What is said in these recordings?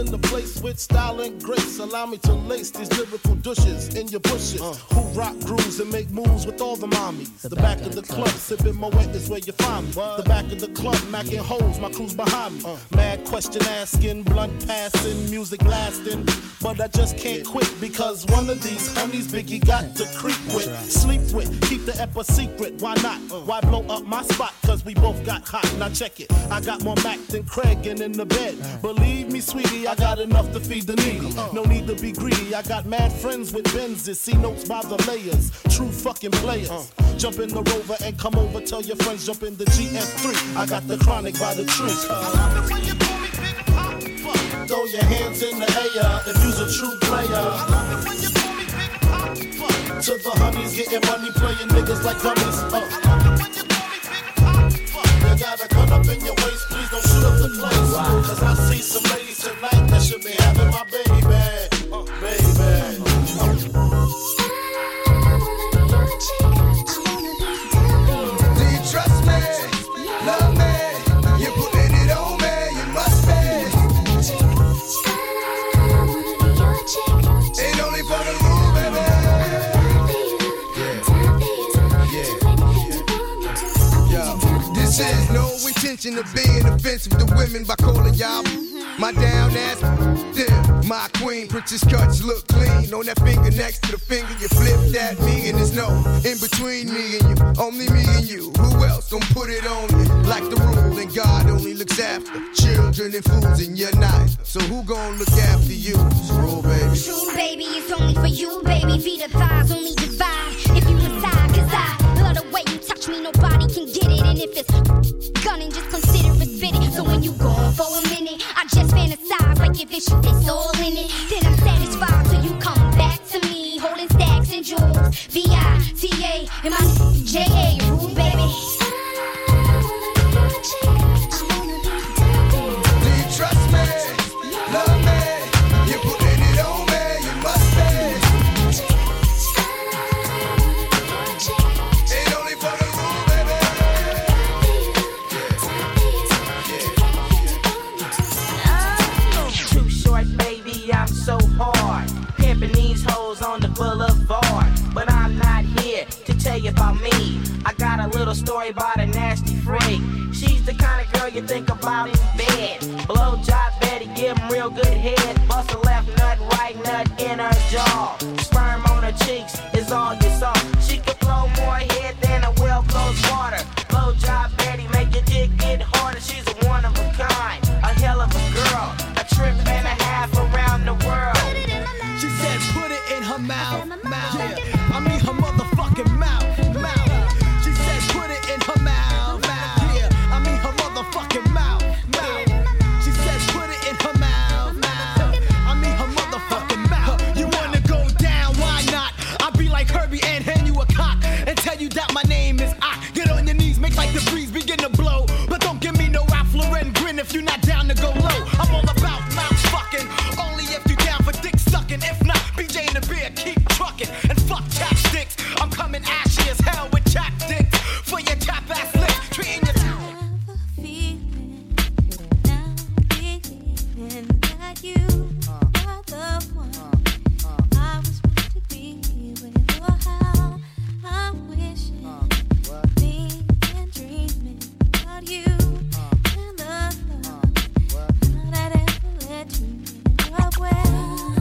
in the place with style and grace. Allow me to lace these lyrical douches in your bushes. Who rock grooves and make moves with all the mommies. The back of the club, sipping my wet is where you find me. The back of the club, macking holes, my crew's behind me. Mad question asking, blunt passing, music lasting. But I just can't quit because one of these honeys Biggie got to creep with, sleep with, keep the ep a secret. Why not? Why blow up my spot? Cause we both got hot. Now check it. I got more Mac than Craig and in the bed. Believe me, sweetie, I got enough to feed the needy. No need to be greedy. I got mad friends with Benzes. See notes by the layers. True fucking players. Jump in the Rover and come over. Tell your friends jump in the GS3. I got the chronic by the tree. Throw your hands in the air if you's a true player. To the honeys getting money, playing niggas like dummies. You got a gun up in your waist, please don't shoot up the place. Cause I see some ladies tonight that should be having my baby. Baby. Do you trust me? Love me? You're putting it on me, you must be. Ain't only for the move, baby. This is no intention of being offensive to women by calling y'all my down ass. My queen, Princess cuts look clean. On that finger next to the finger, you flipped at me, and there's no in between me and you. Only me and you. Who else gon' put it on you? Like the rule, and God only looks after children and fools, and you're not. So who gon' look after you? Rule, baby. True, baby, it's only for you, baby. Feet of thighs only divide if you decide. Cause I love the way you touch me, nobody can get it. And if it's gunning, just consider it fitted. So when you gone for a minute, I just fantasize like if it's you, it's all in it. Then I'm satisfied till you come back to me, holding stacks and jewels. V-I-T-A and my J-A, rude baby. Do you trust me? Love me? You're putting it on me, you must be. Ain't only for the rule, baby. Too short, baby, I'm so hard. Pimping these hoes on the boulevard. But I'm not here to tell you about me. I got a little story about a nasty freak. She's the kind of girl you think about in bed. Blow job Betty, give him real good head. Bust a left nut, right nut in her jaw. Sperm on her cheeks is all you saw. She can blow more head than a well closed water. Blow job Betty, make your dick get harder. She's a one of a kind, a hell of a girl. A trip and a half around the world. She said put it in her mouth, yeah. I mean her motherfucking mouth. She said put it in her mouth, yeah. I mean her motherfucking mouth. She said put it in her mouth, I mean her motherfucking mouth. You wanna go down? Why not? I'll be like Herbie and hand you a cock and tell you that my name is I. Get on your knees, make like the breeze begin to blow, but don't give me no Ralph Lauren grin if you're not down to go low. I'm all about mouth fucking, only if you down for dick sucking. If not, BJ and the beer keep trucking and fuck chapsticks. I'm coming ashy as hell with chapsticks for your tap ass lips, treating your that you are the one I was meant to be with. Oh, how I'm wishing, thinking, dreaming about you and the love that ever led you in your way.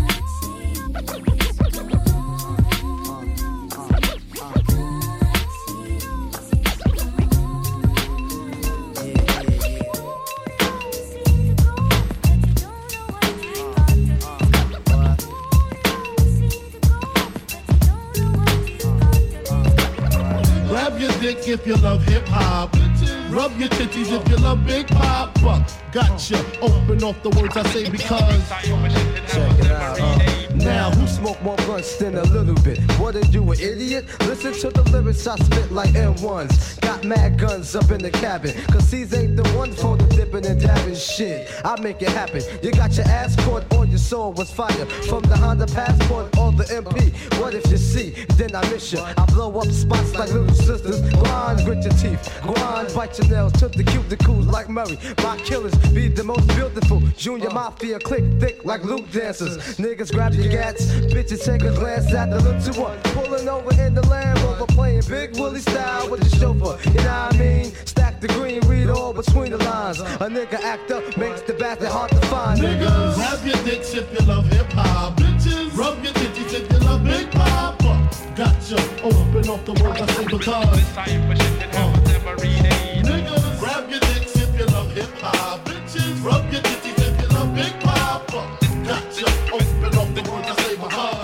Grab your dick if you love hip hop. Rub your titties if you love Big Papa. Gotcha. Open off the words I say because. Check it out. Now who smoke more blunts than a little bit? What are you, an idiot? Listen to the lyrics I spit like M1s. Got mad guns up in the cabin, cause these ain't the one for the dipping and dabbing shit. I make it happen. You got your ass caught or your soul was fire. From the Honda Passport or the MP. What if you see, then I miss you. I blow up spots like little sisters. Grind, grit your teeth. Grind, bite your nails to the cuticles like Murray. My killers be the most beautiful. Junior Mafia click thick like loop dancers. Niggas grab your gats. Bitches take a glance at the little one. Pulling over in the Land Rover. Playing Big Willie style with the chauffeur. You know what I mean? Stack the green, read all between the lines. A nigga act up makes the bastard hard to find. Niggas, grab your dicks if you love hip hop. Bitches, rub your titties if you love Big Papa. Gotcha, open off the words I say because. Niggas, grab your dicks if you love hip hop. Bitches, rub your titties if you love Big Papa. Gotcha, open off the words I say because.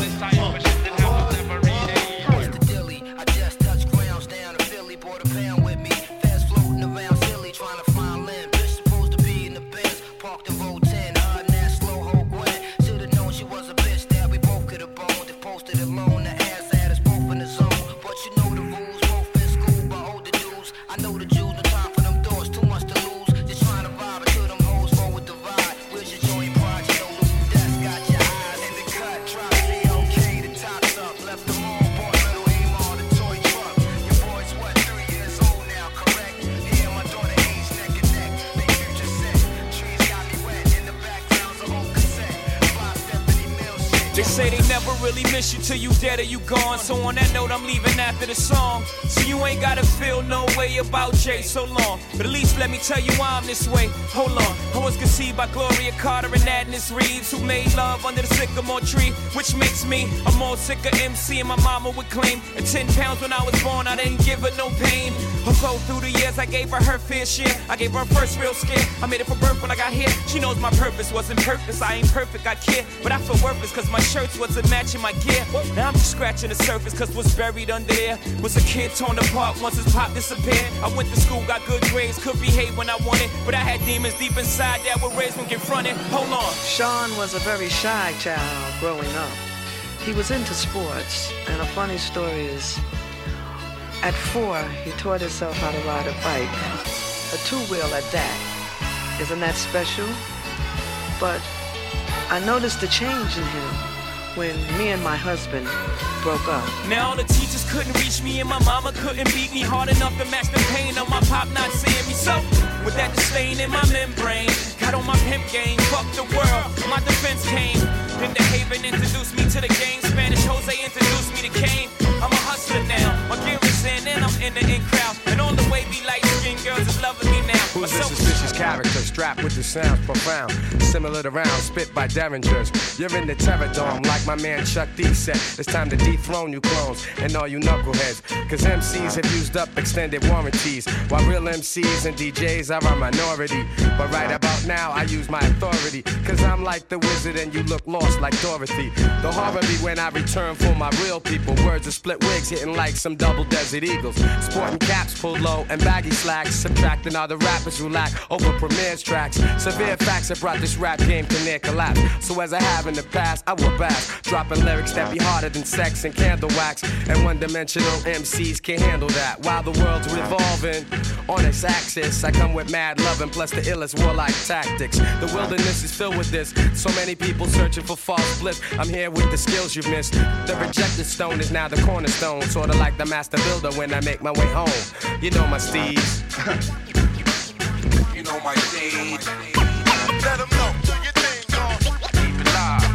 They say they never really miss you till you dead or you gone. So on that note, I'm leaving after the song. So you ain't gotta feel no way about Jay so long. But at least let me tell you why I'm this way. Hold on, I was conceived by Gloria Carter and Agnes Reeves, who made love under the sycamore tree, which makes me a more sicker MC. And my mama would claim at 10 pounds when I was born, I didn't give her no pain. Although through the years I gave her her fair share, I gave her first real scare. I made it for birth when I got here. She knows my purpose wasn't purpose. I ain't perfect, I care, but I feel worthless cause my shirts wasn't matching my gear. Now I'm just scratching the surface cause what's buried under there was a kid torn apart once his pop disappeared. I went to school, got good grades, could behave when I wanted, but I had demons deep inside that were raised when confronted. Hold on. Sean was a very shy child growing up. He was into sports, and a funny story is, at 4, he taught himself how to ride a bike, a two-wheel at that. Isn't that special? But I noticed a change in him when me and my husband broke up. Now the teachers couldn't reach me and my mama couldn't beat me hard enough to match the pain of my pop not seeing me. So with that disdain in my membrane, got on my pimp game, fuck the world, my defense came. Then the Haven introduced me to the game, Spanish Jose introduced me to Kane. I'm a hustler now, my gear is in and I'm in the in crowd. And all the way be light skinned girls is loving me now. Who's this suspicious character strapped with the sounds profound, similar to rounds spit by derringers? You're in the terror dome like my man Chuck D said. It's time to dethrone you clones and all you knuckleheads, cause MCs have used up extended warranties, while real MCs and DJs are a minority. But right about now I use my authority, cause I'm like the wizard and you look lost like Dorothy. The horror be when I return for my real people. Words of split wigs hitting like some double Desert Eagles, sporting caps pulled low and baggy slacks, subtracting all the rappers who lack over Premier's tracks. Severe facts have brought this rap game to near collapse. So as I have in the past, I will bash, dropping lyrics that be harder than sex and candle wax. And one-dimensional MCs can't handle that. While the world's revolving on its axis, I come with mad love and plus the illest warlike tactics. The wilderness is filled with this, so many people searching for false bliss. I'm here with the skills you've missed. The rejected stone is now the cornerstone, sorta like the master builder when I make my way home. You know my steez. You know my steez. Let them know, do your thing, y'all. Keep it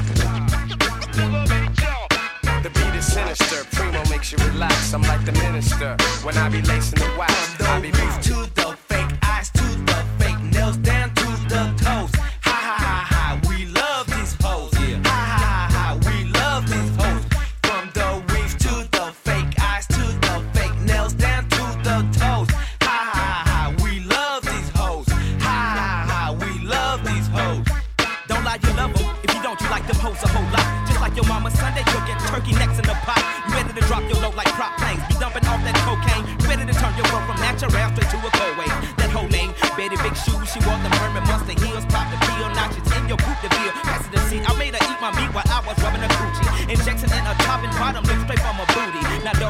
live. The beat is sinister, Primo makes you relax. I'm like the minister when I be lacing the wax. I be beat to the fake eyes, to the fake nails, down to the toes. Ha ha ha ha, we love these hoes. Yeah. Ha ha ha, we love these hoes. From the weave to the fake eyes, to the fake nails, down to the toes. Ha ha ha, we love these hoes. Ha ha ha, we love these hoes. Don't lie, you love them. If you don't, you like them hoes a whole lot. Just like your mama Sunday, you'll get turkey necks in the pot. You ready to drop your load like prop planes. Be dumping off that cocaine. You ready to turn your world from natural straight to a cold wave. That whole name, Betty Big Shoes. She wore the Herman Mustang heels. Pop the pill, notches in your boot the bill. Pass it the seat. I made her eat my meat while I was rubbing her through.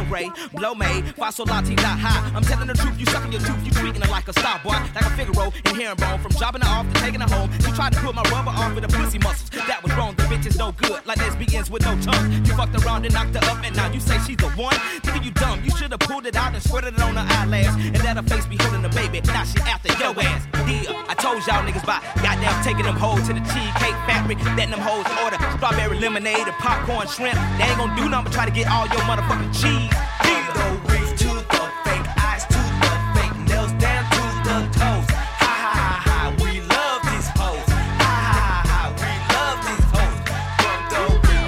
ray, blow may, fasolati la high. I'm telling the truth, you sucking your tooth, you treating her like a star boy, like a Figaro in herringbone. From dropping her off to taking her home, she tried to put my rubber off with her pussy muscles. That was wrong, the bitch is no good, like lesbians with no tongue. You fucked around and knocked her up, and now you say she's the one? Nigga, you dumb, you should've pulled it out and squirted it on her eyelash, and let her face be holding the baby. Now she after your ass. Yeah, I told y'all niggas by goddamn taking them hoes to the cheesecake factory, letting them hoes order strawberry lemonade and popcorn shrimp. They ain't gonna do nothing but try to get all your motherfucking cheese. Yeah. No reach to the fake, eyes to the fake, nails down to the toes. Ha ha ha ha, we love these hoes. Ha ha ha ha, we love these hoes. From the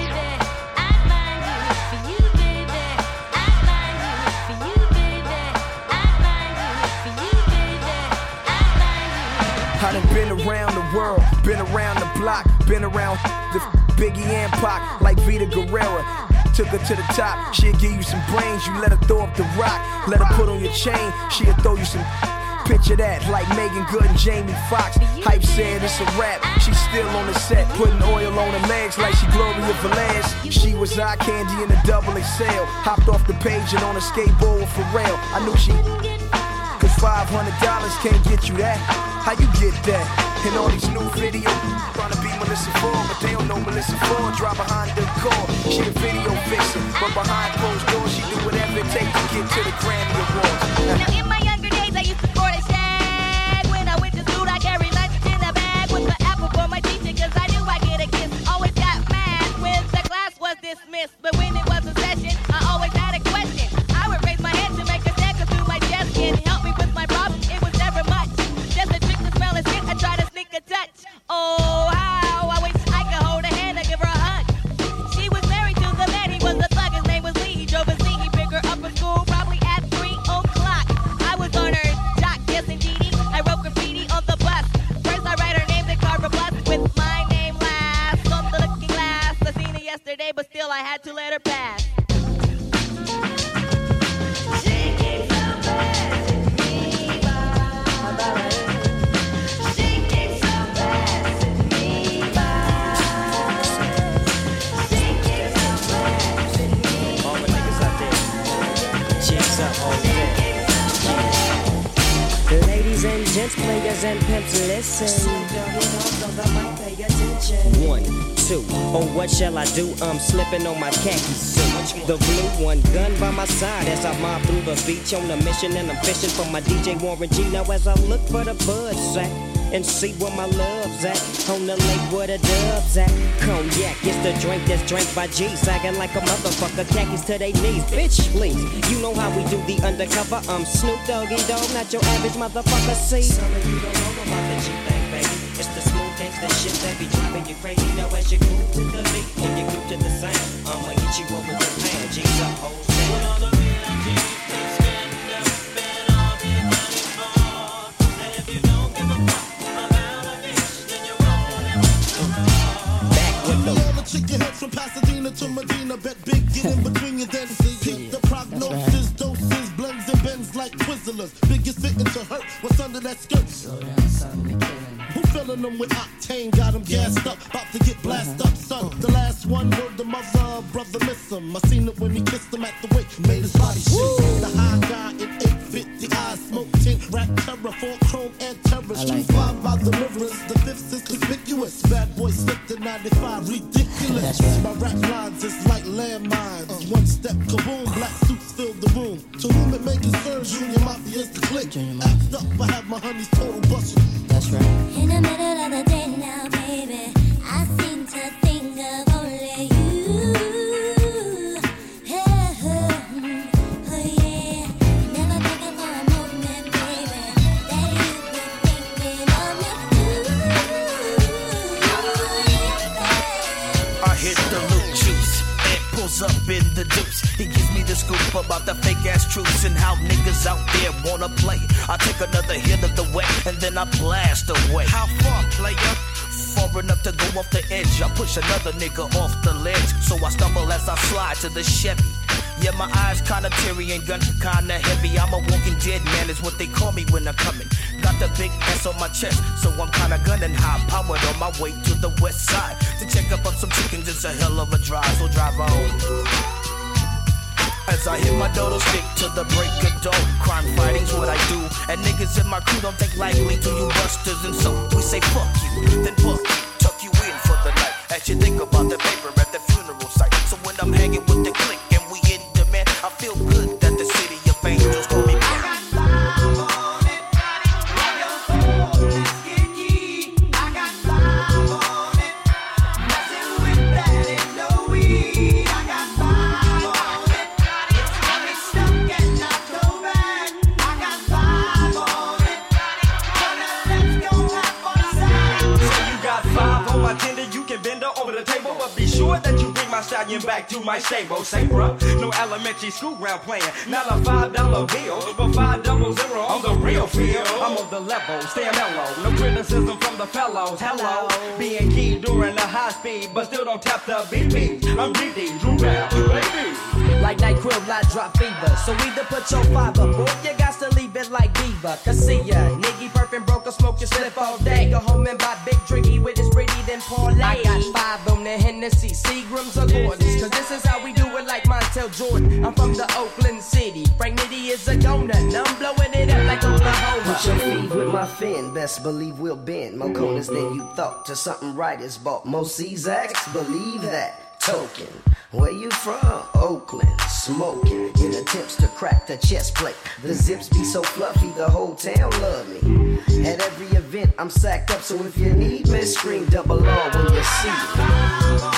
I done been around the world, been around the block, been around the Biggie and Pac, like Vita Guerrera. Took her to the top, she'll give you some brains, you let her throw up the rock. Let her put on your chain, she'll throw you some. Picture that, like Megan Good and Jamie Foxx. Hype said it's a rap, she's still on the set, putting oil on her legs like she Gloria Velez. She was eye candy in a double XL, hopped off the page and on a skateboard with Pharrell. I knew she, cause $500 can't get you that. How you get that? And all these new videos trying to be Melissa Ford, but they don't know Melissa Ford. Drive behind the car, she a video vixen, but behind closed doors she do whatever it takes to get to the Grammy Awards. Now in my younger days I used to sport a shag. When I went to school I carried lunch in a bag with the apple for my teacher, cause I knew I'd get a kiss. Always got mad when the class was dismissed, but when it was a session I always had a question. I would raise my hand to make a checker through my chest and help me with my problem. It was never much, just a trick to smell and spit. I try to sneak a touch. Oh, how I wish I could hold her hand and give her a hug. She was married to the man, he was a thug, his name was Lee. He drove a Z, he picked her up from school probably at 3 o'clock. I was on her jock, yes indeedy. I wrote graffiti on the bus. First I write her name, then carve a plus with my name last. On the looking glass, I seen her yesterday, but still I had to let her pass. Ladies and gents, players and pimps, listen. 1, 2, oh what shall I do? I'm slipping on my khaki suit. The blue one, gun by my side as I mob through the beach on a mission, and I'm fishing for my DJ Warren G. Now as I look for the bud sack and see where my love's at, on the lake where the doves at. Cognac, it's the drink that's drank by G, sagging like a motherfucker, khakis to they knees. Bitch, please, you know how we do the undercover. I'm Snoop Doggy Dogg, not your average motherfucker. See, some of you don't know about the G thing, baby. It's the smooth gangsta shit that be driving you crazy. Now as you groove to the beat and you groove to the sound, I'ma hit you over the pan. G's up, hoes down. Shake your head from Pasadena to Medina. Bet big, get in between your dents. Keep the prognosis, doses, blends and bends like Twizzlers. Biggest fitting to hurt, what's under that skirt? Who filling them with octane? Got them gassed up, about to get blasted up, son. The last one, word the mother, brother miss him. I seen it when he kissed him at the wake, made his body shake. The high guy in 850 eyes, smoke tint, rap terror, 4 chrome and terror. Street 5 by the rivers, the 5th is conspicuous. Bad boy slipped in 95, ridiculous. My rap lines is like landmines. One step, kaboom, black suits fill the room. To whom it may concern, Junior Mafia's the click. Act up, I have my honeys total busted. That's right. In the middle of the day now, baby, I seem to think of only you. Oh yeah, never thinking for a moment, baby, that you've been thinking of me. I hit the loop juice, it pulls up in the deuce. He gives me the scoop about the fake ass truths and how niggas out there wanna play. I take another hit of the wet and then I blast away. How far, player? Far enough to go off the edge. I push another nigga off the ledge, so I stumble as I slide to the Chevy. Yeah, my eyes kinda teary and gun kinda heavy. I'm a walking dead man is what they call me when I'm coming. Got the big S on my chest, so I'm kinda gunning high powered on my way to the west side to check up on some chickens. It's a hell of a drive, so drive on. As I hit my dodo stick to the break of dawn. Crime fighting's what I do, and niggas in my crew don't think lightly to you busters. And so we say fuck you, then fuck you, tuck you in for the night. As you think about the paper at the funeral site. So when I'm hanging with the clique and we in demand, I feel good that the city of angels call me back. Stallion back to my stable, say bruh, no elementary school ground playing, not a $5 bill, but 500 on the real field. I'm on the level, stay mellow, no criticism from the fellows. Hello, being key during the high speed, but still don't tap the BP. I'm DD, Drew Bell, baby. Like night crib, light drop fever. So either put your five up, or you got to leave it like Diva. Cause see ya, nigga perfect broke a smoke, you slip all day. Go home and buy big drinky with his pretty, then parlay. I got 5 on the Hennessy, Seagrams or Gordons. Cause this is how we do it like Montel Jordan. I'm from the Oakland City. Frank Nitty is a donut. I'm blowing it up like Oklahoma. Put your feet with my fin, best believe we'll bend. More corners than you thought, to something right is bought. Most Czaks, believe that. Token, where you from? Oakland, smoking. In attempts to crack the chest plate. The zips be so fluffy, the whole town love me. At every event, I'm sacked up, so if you need me, scream double R when you see me.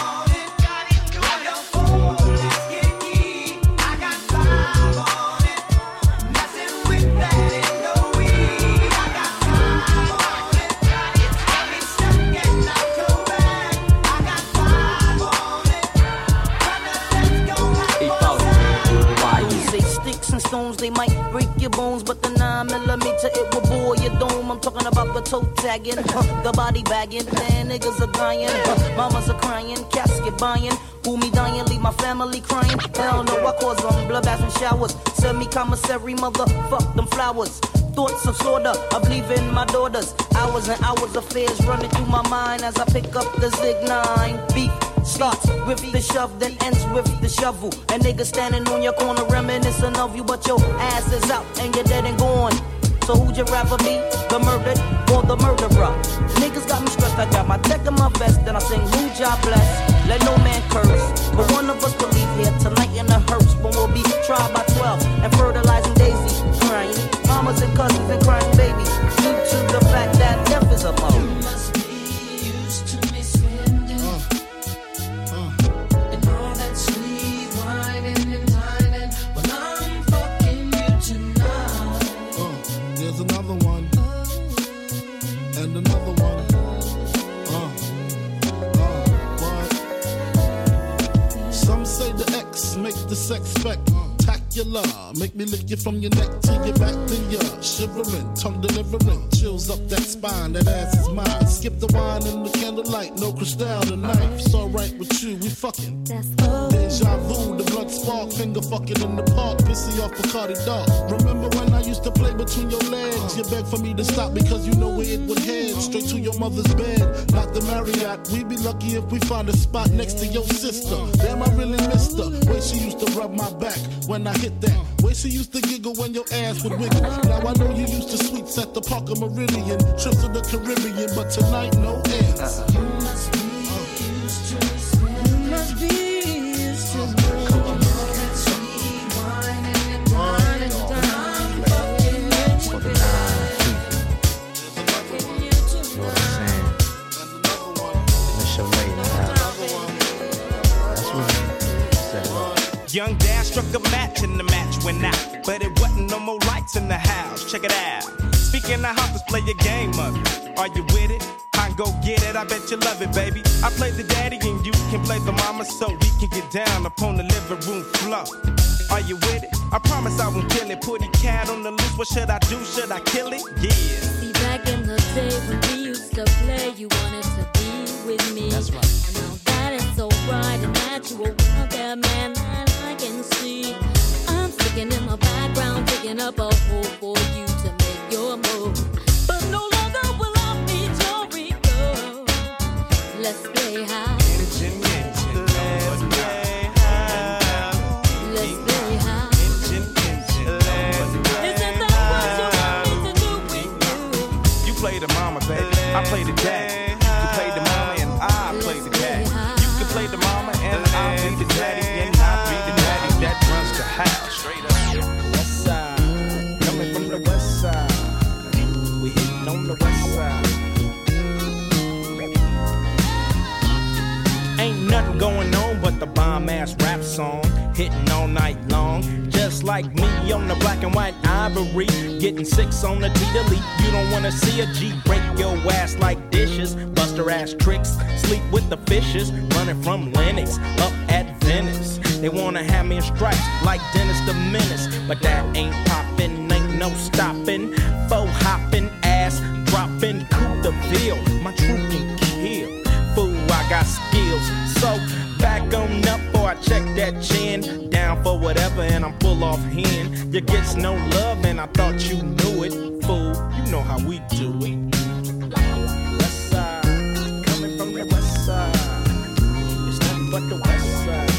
Stones, they might break your bones, but the 9mm, it will bore your dome. I'm talking about the toe tagging, the body bagging. Man, niggas are dying, mamas are crying, casket buying. Who me dying, leave my family crying. Hell no, I cause them blood baths and showers. Send me commissary, motherfuck them flowers. Thoughts of sorta of leaving my daughters. Hours and hours of fears running through my mind as I pick up the Zig 9. Beef starts with the shove, then ends with the shovel. And niggas standing on your corner reminiscing of you, but your ass is out and you're dead and gone. So who'd you rather be, the murdered or the murderer? Niggas got me stressed, I got my tech in my vest, then I sing who job bless. Let no man curse, but one of us will leave here tonight in a hearse. When we'll be tried by 12 and fertilizing daisies, crying mamas and cousins and crying babies, due to the fact that death is a mother. The sex spectacular, make me lick you from your neck to your back, then you're shivering, tongue delivering, chills up that spine, that ass is mine. Skip the wine and the candlelight, no crystal tonight. It's alright with you, we fucking. Deja vu, the blood spark, finger fucking in the park, pissy off Bacardi Dark. Remember when I used to play between your legs? You begged for me to stop because you know where it would head, straight to your mother's bed, not the Marriott. We'd be lucky if we find a spot next to your sister. Damn, I really missed her. Way she used to rub my back when I hit that. Way she used to giggle when your ass would wiggle. Now I know you used to sweets at the Parker Meridian, trips to the Caribbean, but tonight no ends. You must be used to this. You must be used to this. That sweet wine and wine and dine. Fucking you tonight. You know what I'm saying? Miss your lady now. That's what Young Dad struck a match and the match went out, but it wasn't no more lights in the house. Check it out. Speaking of house, let's play a game of it. Are you with it? I can go get it. I bet you love it, baby. I play the daddy and you can play the mama, so we can get down upon the living room floor. Are you with it? I promise I won't kill it. Put a cat on the loose. What should I do? Should I kill it? Yeah. See, back in the day when we used to play, you wanted to be with me. That's right. And now that it's so bright and natural out there, man, that I can see. I'm sticking in my background, picking up a hole for you to make your move. But no longer will I meet your ego. Let's play high. Let's play high. play the mama, baby. I play the daddy. You play the mama and I play the daddy. You can play the mama and I'll be the daddy. And I'll be the daddy that runs the house. Straight up. West side, coming from the west side. We hitting on the west side. Ain't nothing going on but the bomb-ass rap song, hitting all night long. Just like me on the black and white ivory, getting 6 on the T-delete. You don't wanna see a G break your ass like dishes, bust her ass tricks, sleep with the fishes, running from Lennox up at Venice. They wanna have me in stripes like Dennis the Menace, but that ain't poppin', ain't no stopping. Faux hopping, ass dropping, coup de ville. My troop can kill. Fool, I got skills. So back on up or I check that chin. Down for whatever and I'm full off hen. You gets no love and I thought you knew it. Fool, you know how we do it. West side, coming from the west side. It's nothing but the west side.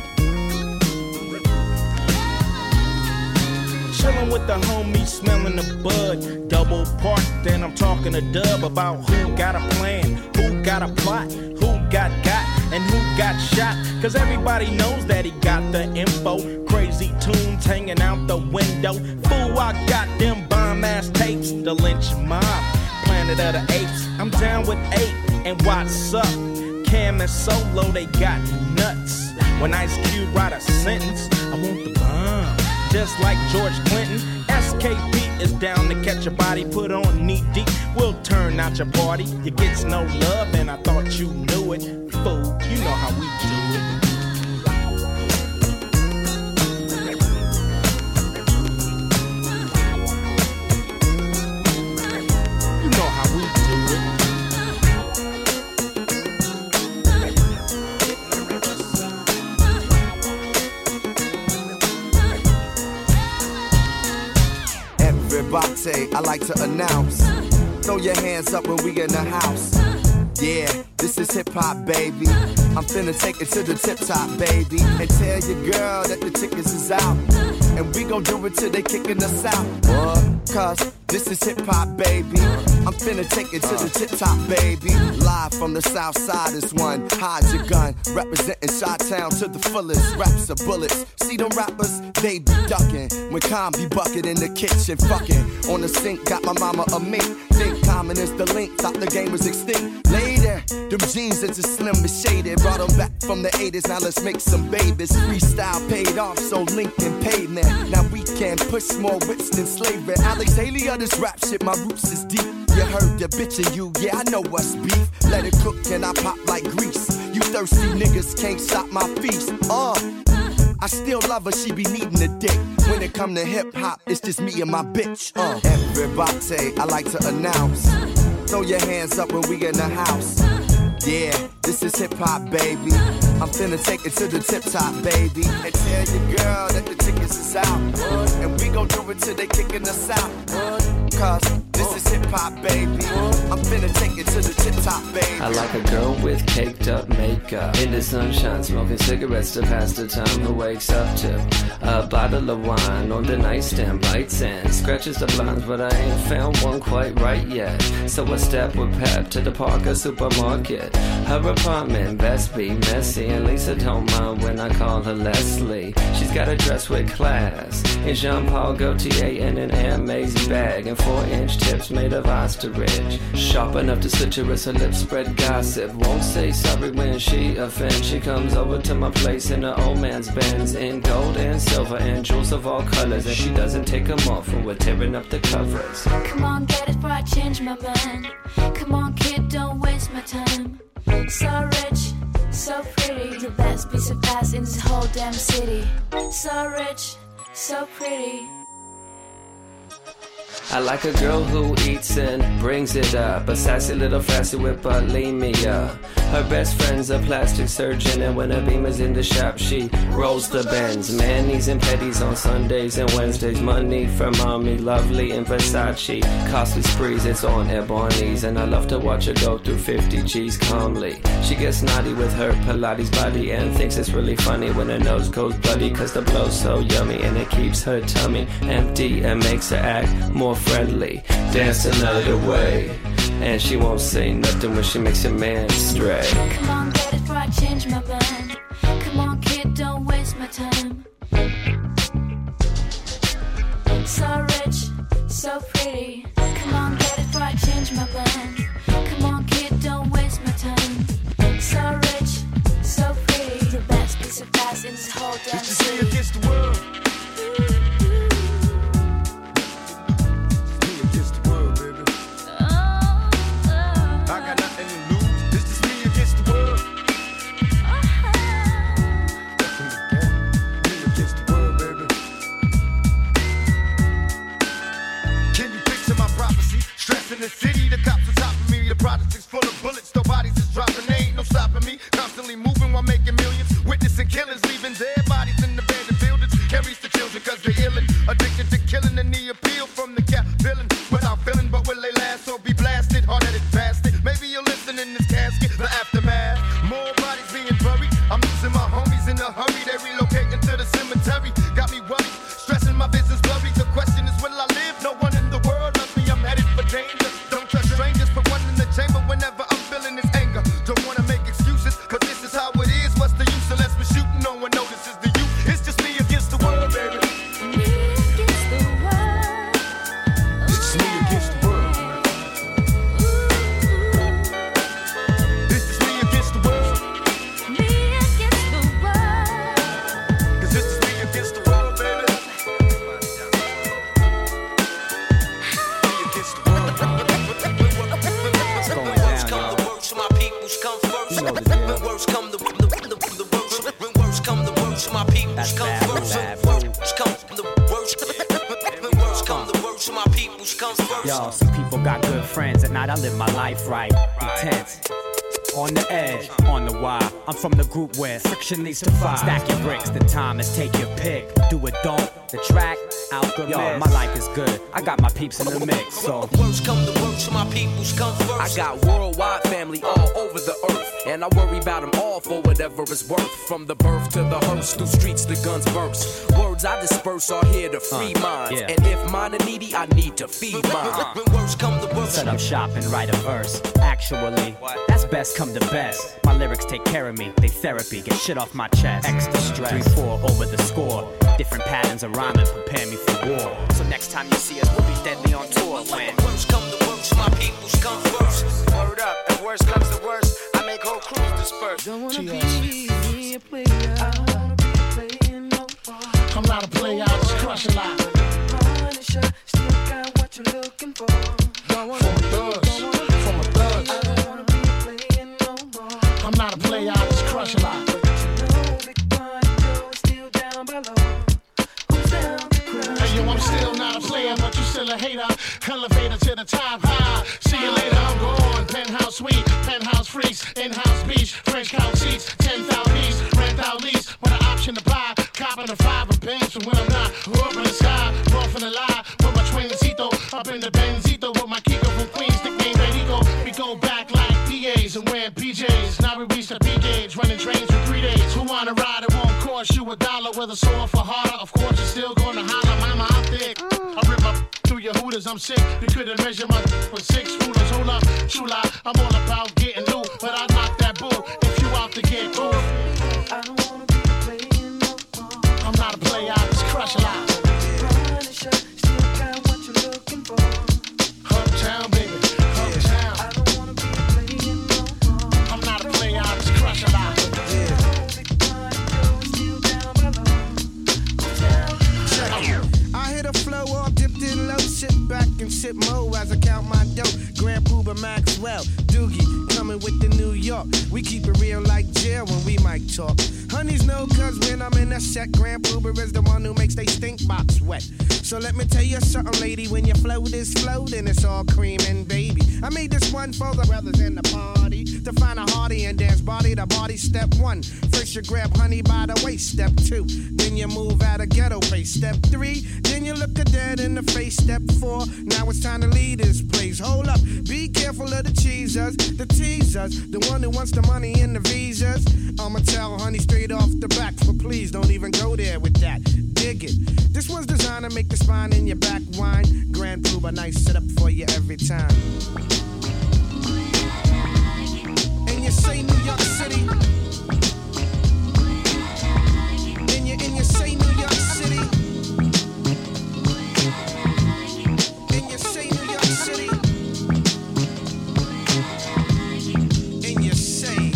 Chillin' with the homies, smelling the bud. Double park, then I'm talking to Dub about who got a plan, who got a plot, who got and who got shot. Cause everybody knows that he got the info. Crazy tunes hanging out the window. Fool, I got them bomb-ass tapes. The lynch mob, Planet of the Apes. I'm down with 8, and what's up? Cam and Solo, they got nuts. When Ice Cube write a sentence, I want the bomb. Just like George Clinton, SKP is down to catch a body, put on knee deep. We'll turn out your party. You gets no love, and I thought you knew it. Fool, you know how we do it. You know how we do it. Everybody, I like to announce. Throw your hands up when we in the house. Yeah, this is hip hop, baby. I'm finna take it to the tip top, baby. And tell your girl that the tickets is out. And we gon' do it till they kicking us out. What? Cause this is hip hop, baby. I'm finna take it to the tip top, baby. Live from the south side is one. Hide your gun. Representing Chi-Town to the fullest. Raps are bullets. See them rappers? They be ducking. When Con be bucket in the kitchen, fucking. On the sink, got my mama a mink. Think common is the link. Thought the game was extinct. Later, them jeans into slim and shaded. Brought them back from the 80s. Now let's make some babies. Freestyle paid off, so Lincoln paid me. Now we can push more whips than slavery. Alex Haley of this rap shit, my roots is deep. You heard the bitch in you, yeah, I know what's beef. Let it cook and I pop like grease. You thirsty niggas can't stop my feast. I still love her, she be needing a dick. When it come to hip hop, it's just me and my bitch. Everybody, I like to announce. Throw your hands up when we in the house. Yeah, this is hip hop, baby. I'm finna take it to the tip top, baby. And tell your girl that the tickets is out. And we gon' do it till they kicking us out. Cause this is hip hop, baby. I'm finna take it to the tip top, baby. I like a girl with caked up makeup, in the sunshine, smoking cigarettes to pass the time. Who wakes up to a bottle of wine on the nightstand, bites and scratches the blinds, but I ain't found one quite right yet. So I step with Pep to the Parker supermarket. Her apartment best be messy, and Lisa don't mind when I call her Leslie. She's got a dress with class, in Jean Paul Gaultier and an Hermes bag, and 4-inch tips made of ostrich. Sharp enough to slit her as her lips spread gossip. Won't say sorry when she offends. She comes over to my place in her old man's Benz, in gold and silver and jewels of all colors, and she doesn't take them off when we're tearing up the covers. Come on, get it before I change my mind. Come on, kid, don't waste my time. So rich, so pretty, the best piece of ass in this whole damn city. So rich, so pretty. I like a girl who eats and brings it up, a sassy little fussy with bulimia. Her best friend's a plastic surgeon, and when her beamer's in the shop, she rolls the bends. Manis and petties on Sundays and Wednesdays. Money for mommy, lovely in Versace. Costly sprees, it's on Ebony's, and I love to watch her go through 50 G's calmly. She gets naughty with her Pilates body and thinks it's really funny when her nose goes bloody, cause the blow's so yummy and it keeps her tummy empty and makes her act more more friendly, dance another way. And she won't say nothing when she makes a man stray. Come on, get it right, change my mind. Come on, kid, don't waste my time. So rich, so pretty. Come on, get it right, change my mind. Come on, kid, don't waste my time. So rich, so pretty. The best piece of advice in this whole damn city. Me against the world. Me against the world, baby. I got nothing to lose. This is me against the world. Me against the world, baby. Can you picture my prophecy? Stress in the city, the cops on top of me. The project is full of bullets, no bodies is dropping. There ain't no stopping me. Constantly moving while making millions. Witnessing killings, leaving dead bodies in the abandoned buildings. Carries the children cause they're illin'. Addicted to killing and the appeal from the cap villain. Without feeling, but will they last or be blasted? Hard-headed bastard. Maybe you'll listen in this casket, the aftermath. More bodies being buried. I'm losing my homies in a hurry. They relocating to the cemetery. Got me worried, stressing my business blurry. The question is, will I live? No one in the world loves me. I'm headed for danger. Don't trust strangers. Put one in the chamber whenever I'm feeling this anger. Don't wanna make excuses, cause this is how it is. What's the use unless we're shooting? No one notices the youth. It's just me against the world, baby. It's me against the world. This is me against the world. Cause this is me against the world, baby. Me against the world. It's going down, y'all. My peoples come first. You know the deal. When worst come the worst. When worst come the worst, my peoples come first. Worst come the worst. When worst come the worst, my peoples come first. Yo, some people got good friends. At night I live my life right. Intense. On the edge, on the wire. I'm from the group where friction leads to fire. Stack your bricks, the time is take your pick. Do it, don't. The track, alchemist. Yo, my life is good. I got my peeps in the mix, so. Worst come the worst, my peoples come first. I got worldwide family all over the earth, and I worry about them all for whatever it's worth. From the birth to the hearse, through streets the guns burst. Words I disperse are here to free minds, yeah. and if mine are needy, I need to feed mine. When worst come the worst. Set up shop and write a verse. Actually, that's best come to best. My lyrics take care of me, they therapy, get shit off my chest. Extra stress, 3-4 over the score. Different patterns of rhyming prepare me for war. So next time you see us, we'll be deadly on tour. When worst come the worst, my peoples come first. Word up, if worst comes to worst, I make whole crews disperse. Don't wanna be a player. I don't wanna be playing no more. I'm not a player, I just crush a lot. Punisher, still got what you're looking for. From a thug. I don't wanna be playing no more. I'm not a player, I just crush a lot. Hey yo, I'm still not a player, but you still a hater. Elevator to the top, high. See you later, I'm gone. Penthouse suite, penthouse freaks, in-house beach, French couch seats, 10,000 piece, rent out lease, with an option to buy. Copping the 5 of bands from when I'm not. Up in the sky, off in the lie, with my twincito, up in the Benzito, with my Kiko from Queens, nickname Benito. We go back like PAs and wearing PJs. Now we reach the P gauge, running trains for 3 days. Who wanna ride? It won't cost you $1 with a sword for harder. Of course, you're still gonna holler, mama, I'm thick. I rip up through your hooters, I'm sick. You couldn't measure my with 6 rulers. Hold up, true lie, I'm all about getting loot, but I knock that bull if you out to get cool. I don't wanna be playing no more. I'm not a player, I just crush a lot. Punisher, still got what you're looking for. Uptown, baby, uptown. I don't wanna be playing no more. I'm not a player, I just crush a lot. I hit a flow all dipped in low, sit back and sip mo as I count my dough. Grand Puba Maxwell, Doogie, coming with the New York. We keep it real like jail when we might talk. Honeys know cause when I'm in a set, Grand Puba is the one who makes they stink box wet. So let me tell you something, lady, when your float is floating, it's all cream and baby. I made this one for the brothers in the party, to find a hearty and dance body to body. Step 1, first you grab honey by the waist. Step 2, then you move at a ghetto pace. Step 3, then you look a dead in the face. Step 4, now it's time to leave this place. Hold up, be careful of the cheesers, the teasers, the one who wants the money and the visas. I'ma tell honey straight off the back, but please don't even go there with that. dig it. This one's designed to make the spine in your back whine. Grand Proof, a nice setup for you every time. And you say New York City. And you say New York City. And you say New York City. And you say.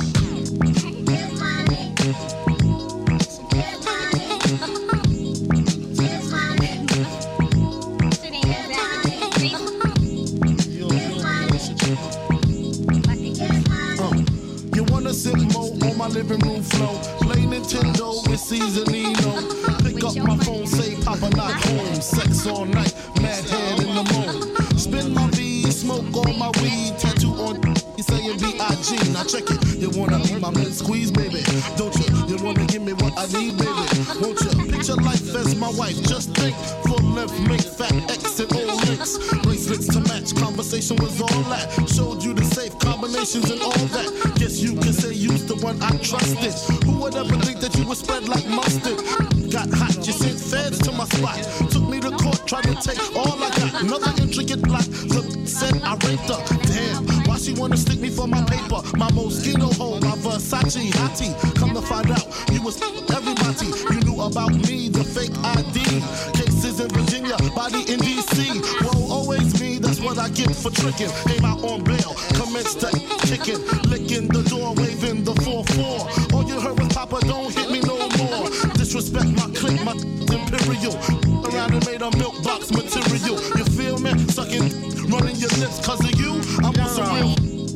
You wanna sit more on my living room floor? Play Nintendo with Seasonino. Pick up my phone, say Papa not home. Sex all night, mad head in the moon. Spin my V, smoke all my weed. Tattoo on saying B.I.G. Now check it. You wanna be my man squeeze, baby? Don't you? You wanna give me what I need, baby? Won't you? Picture life as my wife. Just think, full length, make fat X and all links. Bracelets to match. Conversation was all that. Showed you the safe combinations and all that. Guess you can say you's the one I trusted. Who would ever think that you would spread like mustard? Got hot, you sent feds to my spot. Took me to court, tried to take all I got. Another intricate plot. The said I raped her. Damn, why she wanna stick me for my paper? My Moschino hole, my Versace hottie. Come to find out, you was everybody. You knew about me, the fake ID. Cases in Virginia, body in DC. Whoa, always me, that's what I get for tricking. Came out on bail, commenced to kicking, licking the door, waving the 4-4. All you heard was Papa, don't hit me no more. Disrespect my clique, my imperial. Around and made a milk box material. You feel me? Sucking, running your lips 'cause of you. I'm on some real.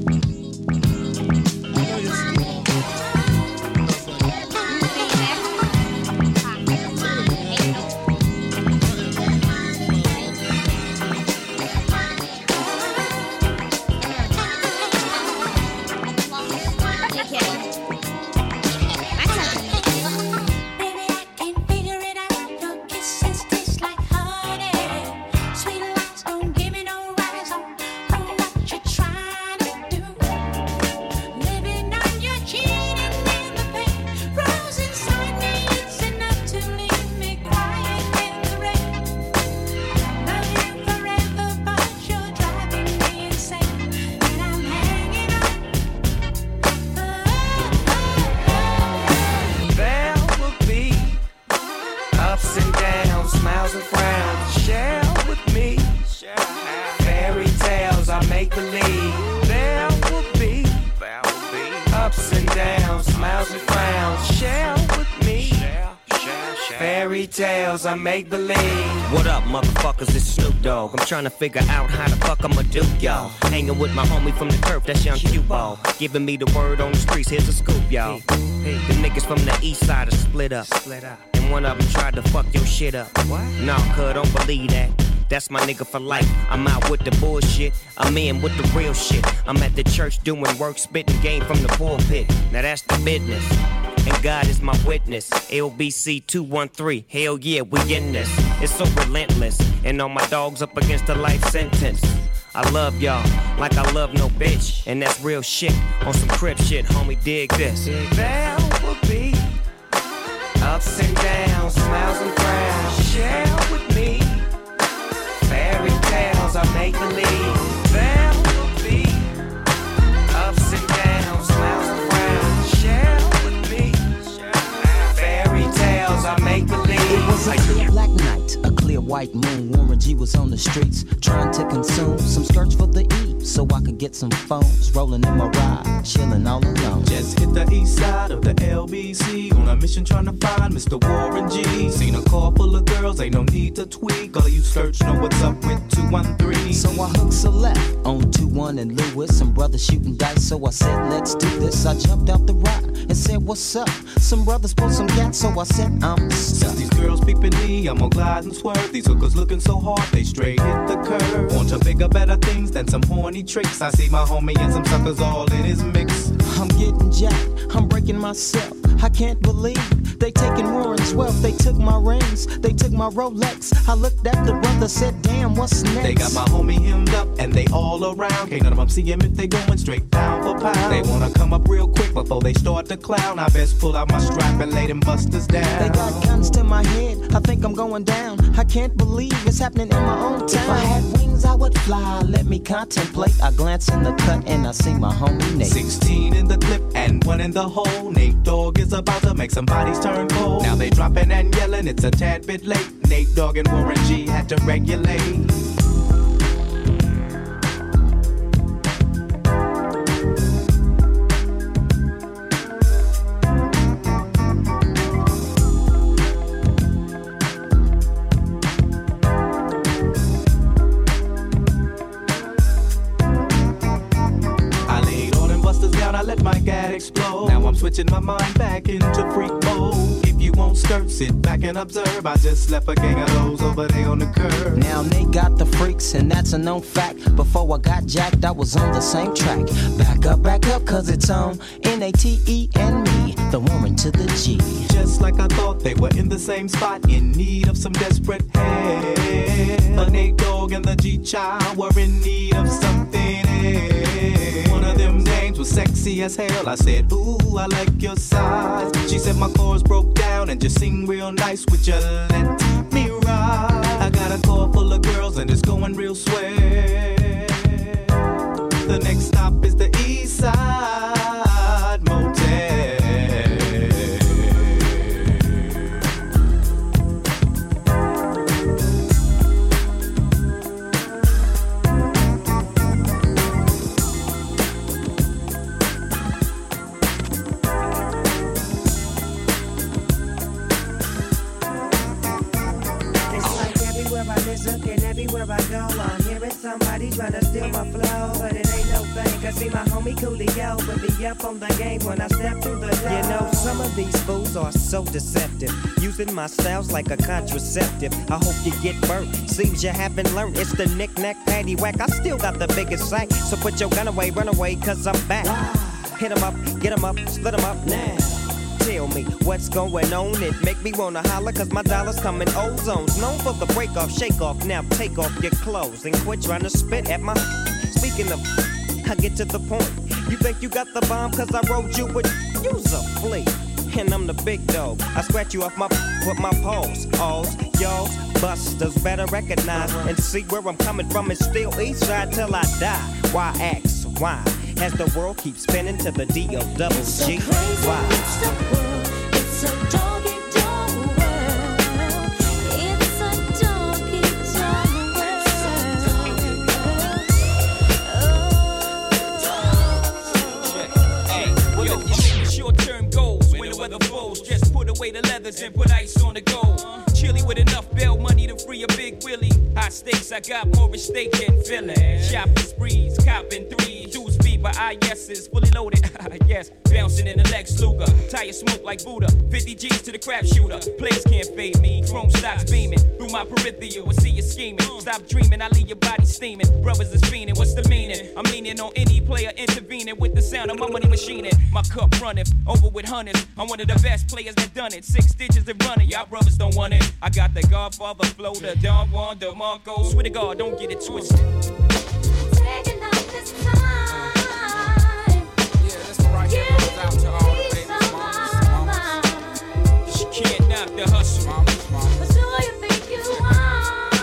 I make believe. What up, motherfuckers? It's Snoop Dogg. I'm trying to figure out how the fuck I'ma do, y'all. Hanging with my homie from the turf, that's Young Q-Ball. Giving me the word on the streets, here's a scoop, y'all. The niggas from the east side are split up. And one of them tried to fuck your shit up. What? Nah, cuz, don't believe that. That's my nigga for life. I'm out with the bullshit. I'm in with the real shit. I'm at the church doing work, spitting game from the pulpit. Now that's the business. And God is my witness. LBC 213. Hell yeah, we in this. It's so relentless. And all my dogs up against a life sentence. I love y'all like I love no bitch. And that's real shit. On some crib shit, homie, dig this. There will be ups and downs, smiles and frowns. Share with me fairy tales I make believe. There will be ups and downs, smiles and frowns. Share with me fairy tales I make believe. It was a clear black night, a clear white moon. Warren G was on the streets trying to consume some skirts for the E, so I could get some phones. Rolling in my ride, chilling all alone. Just hit the east side of the LBC on a mission trying to find Mr. Warren G. Seen a car full of girls, ain't no need to tweak. All of you search know what's up with 213. So I hooked select on 21 and Lewis. Some brothers shooting dice, so I said, let's do this. I jumped out the ride and said, what's up? Some brothers pulled some gas, so I said, I'm stuck. Since these girls peeping me, I'm gonna glide and swerve. These hookers looking so hard, they straight hit the curve. Want to bigger, better things than some horny tricks. I see my homie and some suckers all in his mix. I'm getting jacked, I'm breaking myself. I can't believe they taking Warren's wealth. They took my rings, they took my Rolex. I looked at the brother, said, damn, what's next? They got my homie hemmed up and they all around. Can't none of them see him if they going straight pound for pound. They wanna come up real quick before they start to clown. I best pull out my strap and lay them busters down. They got guns to my head, I think I'm going down. I can't believe it's happening in my own town. If I had wings, I would fly, let me contemplate. I glance in the cut and I see my homie Nate. 16 in the clip and 1 in the hole. Nate Dogg is about to make some bodies turn cold. Now they dropping and yelling, it's a tad bit late. Nate Dogg and Warren G had to regulate. I let my gad explode. Now I'm switching my mind back into freak mode. If you won't skirt, sit back and observe. I just left a gang of those over there on the curb. Now they got the freaks and that's a known fact. Before I got jacked, I was on the same track. Back up, cause it's on N-A-T-E and me, the Warren to the G. Just like I thought, they were in the same spot, in need of some desperate help. The Nate Dogg and the G-Child were in need of something else. One of them dames was sexy as hell. I said, ooh, I like your size. She said my chords broke down and just sing real nice. Would you let me ride? I got a car full of girls and it's going real swell. The next stop is the East Side Motel. And everywhere I go, I'm hearing somebody trying to steal my flow. But it ain't no thing, cause see my homie Coolio would be up on the game when I step through the door. You know, some of these fools are so deceptive, using my styles like a contraceptive. I hope you get burnt, seems you haven't learned. It's the knick-knack, paddywhack, I still got the biggest sack. So put your gun away, run away, cause I'm back. Hit 'em up, get 'em up, split 'em up now. Tell me what's going on. It make me wanna holler cause my dollars come in ozones. Known for the break off, shake off. Now take off your clothes and quit trying to spit at my. Speaking of, I get to the point. You think you got the bomb cause I rode you with. Use a flea. And I'm the big dog. I scratch you off my with my paws. Alls, y'alls, busters better recognize and see where I'm coming from. It's still east side till I die. Why ask why? As the world keeps spinning to the D-O-double-G. Why? It's a doggy-dog world. It's a doggy-dog world. Hey, yo, you think short-term goals when the weather falls? Just put away the leathers and put ice on the gold. Chilly with enough bail money to free a big Willie. High stakes, I got more at stake than Philly. Shopping sprees, copping threes. Dudes feed by IS's, fully loaded. Yes, bouncing in the Lex Luger. Tire smoke like Buddha. 50 G's to the crap shooter. Players can't fade me. Chrome stocks beaming through my peripheral. I see you scheming. Stop dreaming, I leave your body steaming. Brothers is fiending, what's the meaning? I'm leaning on any player intervening with the sound of my money machining. My cup running over with hundreds. I'm one of the best players that done it. 6 digits and running, y'all brothers don't want it. I got the Godfather flow, the Don Juan, the Marco. Swear to God, don't get it twisted. Taking up this time. Yeah, that's right. Here goes out to all the babies, mamas. She can't knock the hustle. But do you think you are?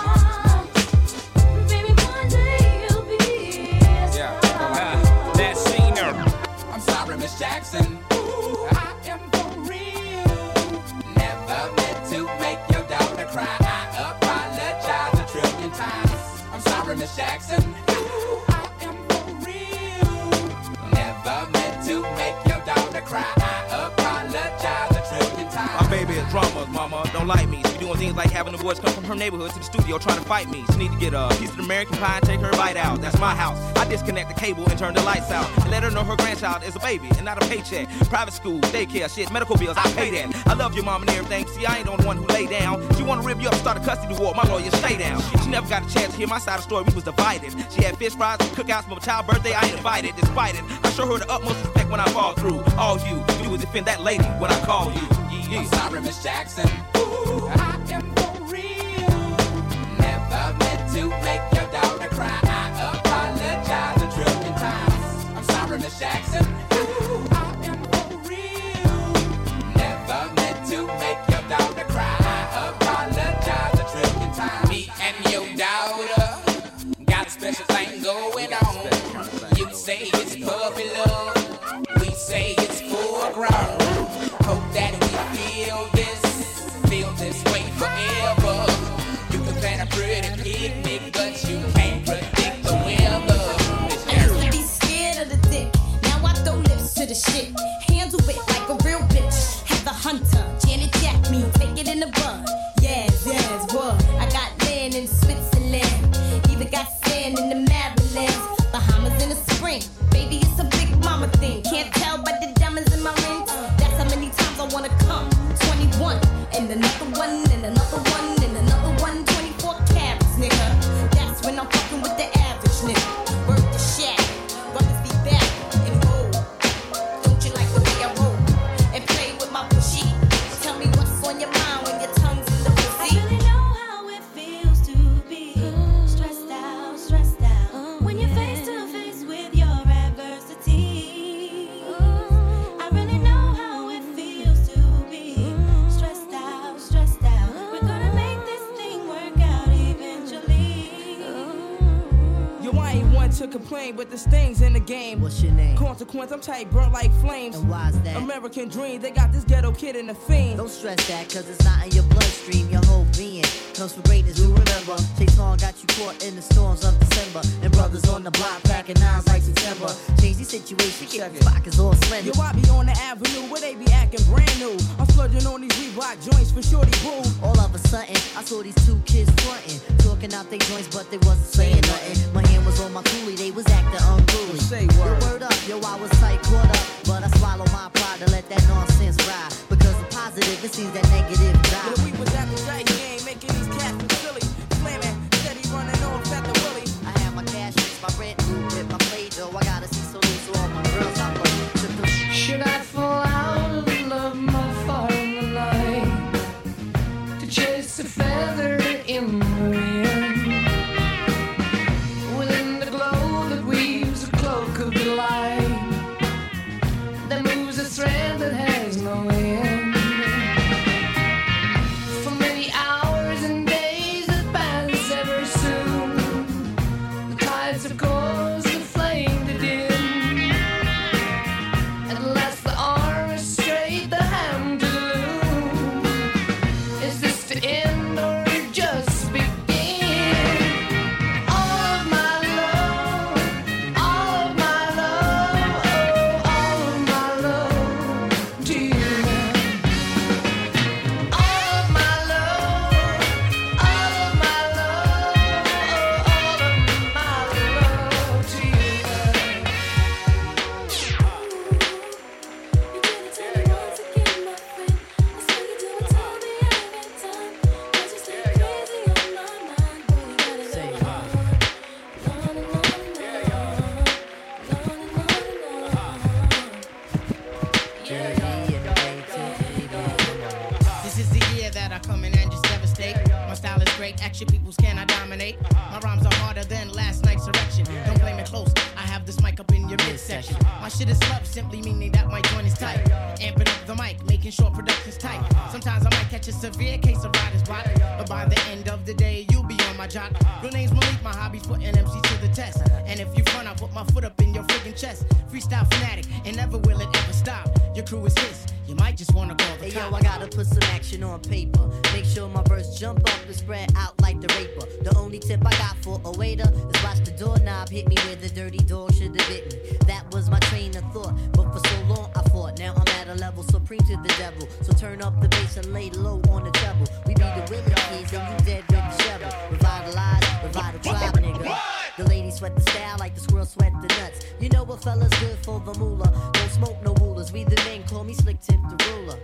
Baby, one day you'll be. Yeah, that scene her. I'm sorry, Miss Jackson. Ooh, I am for real. Never meant to make your daughter cry. I apologize a trillion times. I'm sorry, Miss Jackson. Ooh, I am for real. Never meant to make your daughter cry. I apologize a trillion times. My baby is drama, mama. Don't like me. She doing things like having the boys come from her neighborhood to the studio trying to fight me. She need to get a piece of American pie and take her bite out. That's my house. I disconnect the cable and turn the lights out. And let her know her grandchild is a baby and not a paycheck. Private school, daycare, shit, medical bills, I pay that. I love your mom and everything. See, I ain't the only one who lay down. She wanna rip you up and start a custody war. My lawyer, stay down. She never got a chance to hear my side of the story. We was divided. She had fish fries, cookouts for my child's birthday. I ain't invited. Despite it, I show her the utmost respect. when I fall through. All you do is defend that lady when I call you. Yeah. I'm sorry, Miss Jackson. Ooh, I am for real. Never meant to make your daughter cry. I apologize a trillion times. I'm sorry, Miss Jackson. Ooh, I am for real. Never meant to make your daughter cry. I apologize a trillion times. Me and your daughter got a special thing going on. You say it's puppy love. We say it's full grown. Hope that we feel this way forever. You can plan a pretty picnic, but you can't predict the weather. I used to be scared of the dick. Now I throw lips to the shit. Handle it like a real bitch. Have the hunter, Janet Jack me, take it in the bud. Yes, what? I got land in Switzerland. Even got sand in the Maryland. Bahamas in the spring. Baby, it's a big mama thing. Can't tell by the diamonds in my rings. That's how many times I wanna come. 21, and another one, and another one, and another one. 24 carats, nigga. That's when I'm fucking with the average nigga. Word to shack. Brothers be back and roll. Don't you like the way I roll? And play with my pushy. Tell me what's on your mind when your tongue's in the pussy. I really know how it feels to be stressed out. When you're face to face with your adversity. I really know how it feels to be stressed out. We're gonna make this thing work out eventually. Yo, I ain't one to complain, but there's things in the game. What's your name? Consequence, I'm tight, burnt like flames. And why's that? American dream, they got this ghetto kid in the fiend. Don't stress that, cause it's not in your bloodstream. Your whole being comes from greatness, you remember. Chase on got you caught in the storms of December. And brothers on the block packing nines like September. Change the situation, keep the pockets all slender. Yo, I be on the avenue where they be acting brand new. I'm splurging on these Reebok joints for shorty boo. All of a sudden, I saw these two kids frontin', talking out their joints, but they wasn't saying nothing. My hand was on my coolie, they was acting unruly. Say word. Yo, word up, yo, I was tight, caught up, but I swallow my pride to let that nonsense ride. Because I'm positive, it seems that negative die. Yo, we was at the dice game, making these cats from Philly. Slamming, steady running off at the willy. I have my cash, my rent, with my play dough. I gotta see so loose, so all my girls I put. Should I fall out of love my far in the night to chase a feather in the wind? Within the glow that weaves a cloak of delight, that moves a thread that has no end. For many hours and days that pass ever soon, the tides have caused the flame to dim. At last the arm is straight, the hand to loom. Is this the end or just begin? All of my love, all of my love, oh, all of my love to you. All of my love, all of my love, oh, all of my love to you. This is the year that I come in and just devastate. My style is great, action peoples cannot dominate. My rhymes are harder than last night's erection. Don't blame it close, I have this mic up in your midsection. My shit is love, simply meaning that my joint is tight. Amping up the mic, making sure production's tight. Sometimes I might catch a severe case of writer's block, but by the end of the day, you'll be on my jock. Real name's Malik, my hobby's putting MCs to the test. And if you front, I put my foot up in your friggin' chest. Freestyle fanatic, and never will it ever stop. Your crew is his, you might just wanna call the Hey cops. yo, I gotta put some action on paper. Make sure my verse jump up and spread out like the raper. The only tip I got for a waiter is watch the doorknob hit me where the dirty dog should have bit me. That was my train of thought, but for so long I fought. Now I'm at a level supreme to the devil. So turn up the bass and lay low on the treble. We be the Willie kids and you dead with the shovel. Revitalize, revive the tribe, nigga. The ladies sweat the style like the squirrel sweat the nuts. You know what fella's good for the moolah. Don't smoke no rulers. We the men, call me Slick Tip the ruler.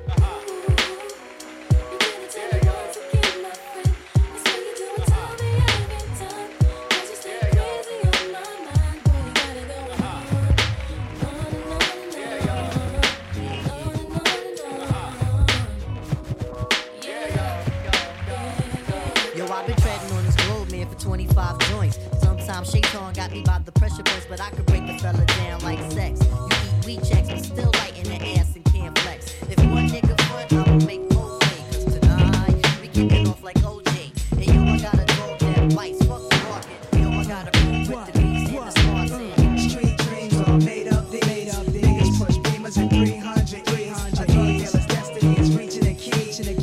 fella down like sex. You eat weed checks, but still light in the ass and can't flex. If one nigga front, I'ma make more way. Cause tonight, we kicking off like OJ. And yo, I got a dog that bites, fuck the market. Yo, I got a room with the beats and the stars in. Street dreams are made up these. Niggas push beamers at 300 degrees. A drug dealer's destiny is reaching a key.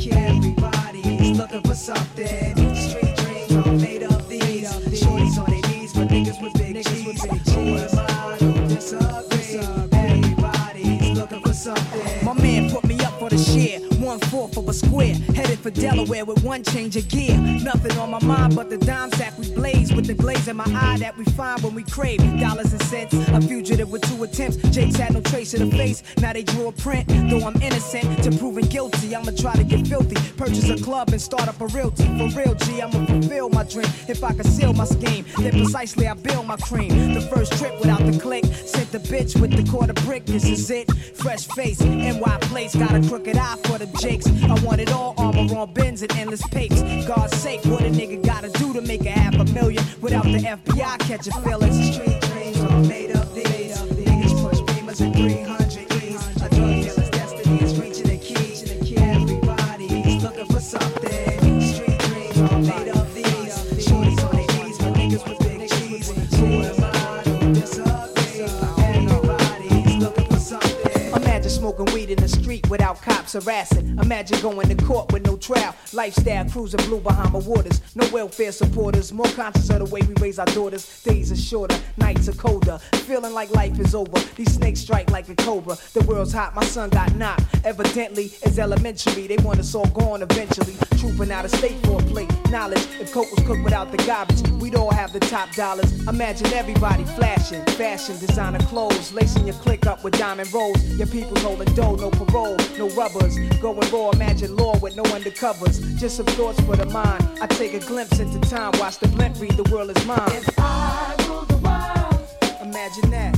Everybody's looking for something. Street dreams are made up these. Shorties on their knees, but niggas with big G's. Who am I to disagree? Everybody's looking for something. My man put me up for the share. 1/4 of a square, headed for Delaware with one change of gear. Nothing on my mind but the dime sack we blaze with the glaze in my eye that we find when we crave dollars and cents. A fugitive with 2 attempts. Jake's had no trace of the face. Now they drew a print. Though I'm innocent to proving guilty, I'ma try to get filthy. Purchase a club and start up a realty. For real, G, I'ma fulfill my dream. If I conceal my scheme, then precisely I build my cream. The first trip without the click, sent the bitch with the quarter brick. This is it. Fresh face, NY place, got a crooked eye for the Jakes. I want it all, armor on bins and endless papes. God's sake, what a nigga gotta do to make a $500,000 without the FBI catching feelings? Street dreams are made up these. Niggas push beamers at 300 E's. A drug dealer's destiny is reaching a key. Everybody's looking for something. Street dreams are made up these. Shorties on their knees, but niggas with big G's. Who am I to disagree? Everybody's looking for something. Imagine smoking weed in the street without cops harassing. Imagine going to court with no trial. Lifestyle cruising blue Bahama waters. No welfare supporters. More conscious of the way we raise our daughters. Days are shorter, nights are colder. Feeling like life is over. These snakes strike like a cobra. The world's hot, my son got knocked. Evidently, it's elementary. They want us all gone eventually. Trooping out of state for a plate. Knowledge, if coke was cooked without the garbage, we'd all have the top dollars. Imagine everybody flashing. Fashion, designer clothes. Lacing your click up with diamond rolls. Your people's holding dough, no parole, no rubbers. Going raw, imagine law with no undercovers. Just some thoughts for the mind. I take a glimpse into time, watch the blimp read, the world is mine. If I rule the world, imagine that.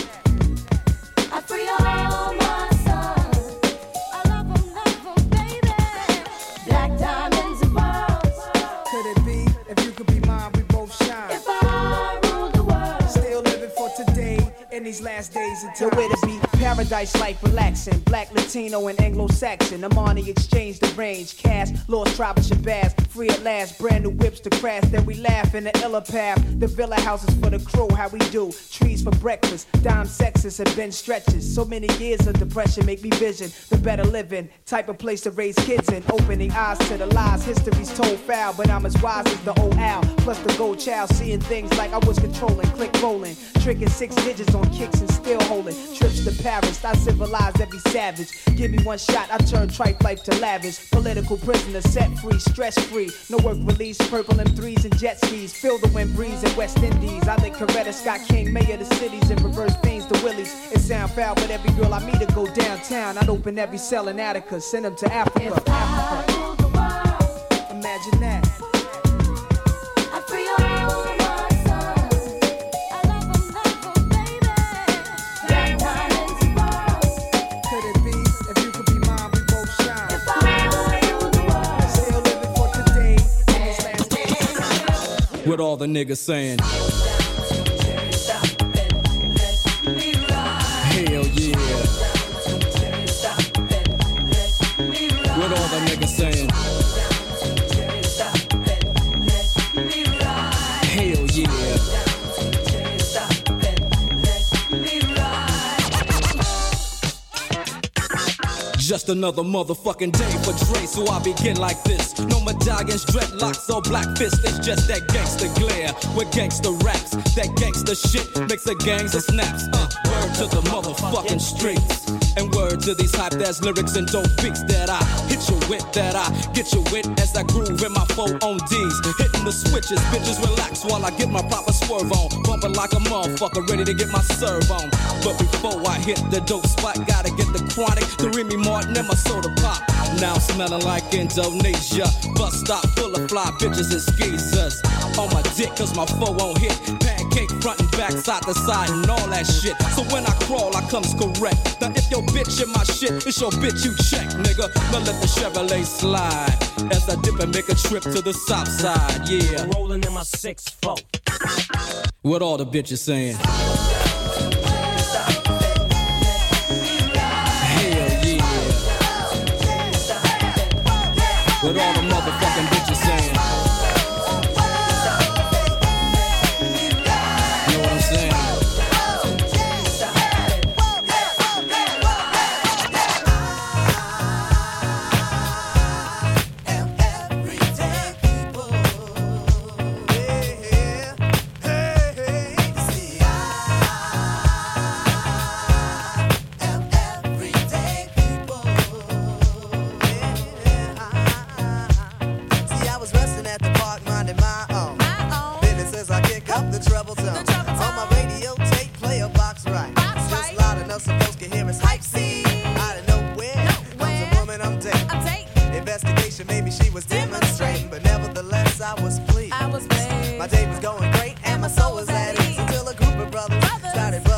I free all my sons. I love them, baby. Black diamonds and pearls. Could it be, if you could be mine, we both shine. If I rule the world, still living for today, in these last days of time. Nowhere to be, paradise life relaxing. Black, Latino, and Anglo-Saxon. Amani exchange the range. Cash, lost tribe of Shabazz. Free at last, brand new whips to crash. Then we laugh in the illa path. The villa houses for the crew, how we do. Trees for breakfast. Dime sexes have been stretches. So many years of depression make me vision the better living. Type of place to raise kids in. Opening eyes to the lies. History's told foul, but I'm as wise as the old owl. Plus the gold child, seeing things like I was controlling. Click rolling. Tricking 6 digits on kicks and still holding. Trips to Paris, I civilized every savage. Give me one shot, I turn tripe life to lavish. Political prisoner, set free, stress free. No work release, purple M3s and jet skis. Feel the wind breeze in West Indies. I think Coretta Scott King, mayor of the cities, and reverse things to Willies. It sound foul, but every girl I meet to go downtown. I'd open every cell in Attica, send them to Africa. if I rule the world, imagine that. I free all my sons. I love them, baby. Black diamonds and pearls. Could it be, if you could be mine, we both shine. If I rule the world, still living for today, in these last days. What all the niggas saying? Hell yeah. What all the niggas saying? Hell yeah. Just another motherfucking day for Dre, so I begin like this. No medallions, dreadlocks, or black fists. It's just that gangster glare with gangster raps. That gangster shit makes the gangs of snaps. Word to the motherfucking streets. And word to these hype ass lyrics and dope beats that I hit you with, that I get you with as I groove in my 4 on D's. Hitting the switches, bitches relax while I get my proper swerve on. Bumping like a motherfucker, ready to get my serve on. But before I hit the dope spot, gotta get the chronic, the Remy Martin and my soda pop. Now I'm smelling like Indonesia. Bus stop full of fly bitches and skeezers. On my dick cause my 4 on hit. Pancake front and back, side to side and all that shit. So when I crawl, I comes correct. Now if your bitch in my shit, it's your bitch you check, nigga. Now let the Chevrolet slide as I dip and make a trip to the south side, yeah. Rolling in my 6-4. What all the bitches saying?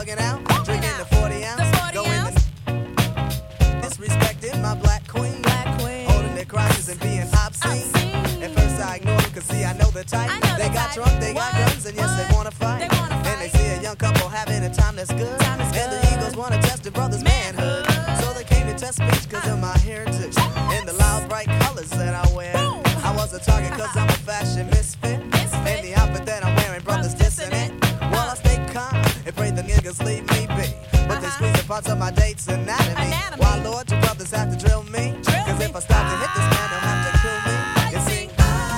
thugging out, drinking the 40 ounce, going to disrespecting my black queen, holding their crotches and being obscene. At first I ignored them, cause see I know the type. They got drunk, they got guns, and yes they wanna fight. And they see a young couple having a time that's good. And the Eagles wanna test the brother's manhood. So they came to test speech cause of my heritage and the loud bright colors that I wear. I was a target cause I'm a fashion misfit. And the outfit that I'm wearing, brothers dissing it. Well, I stay calm and pray the niggas leave me be. But they squeeze the parts of my date's anatomy. Why, Lord, you brothers have to drill me? Cause if I stop to hit this man, they'll have to kill me. You see,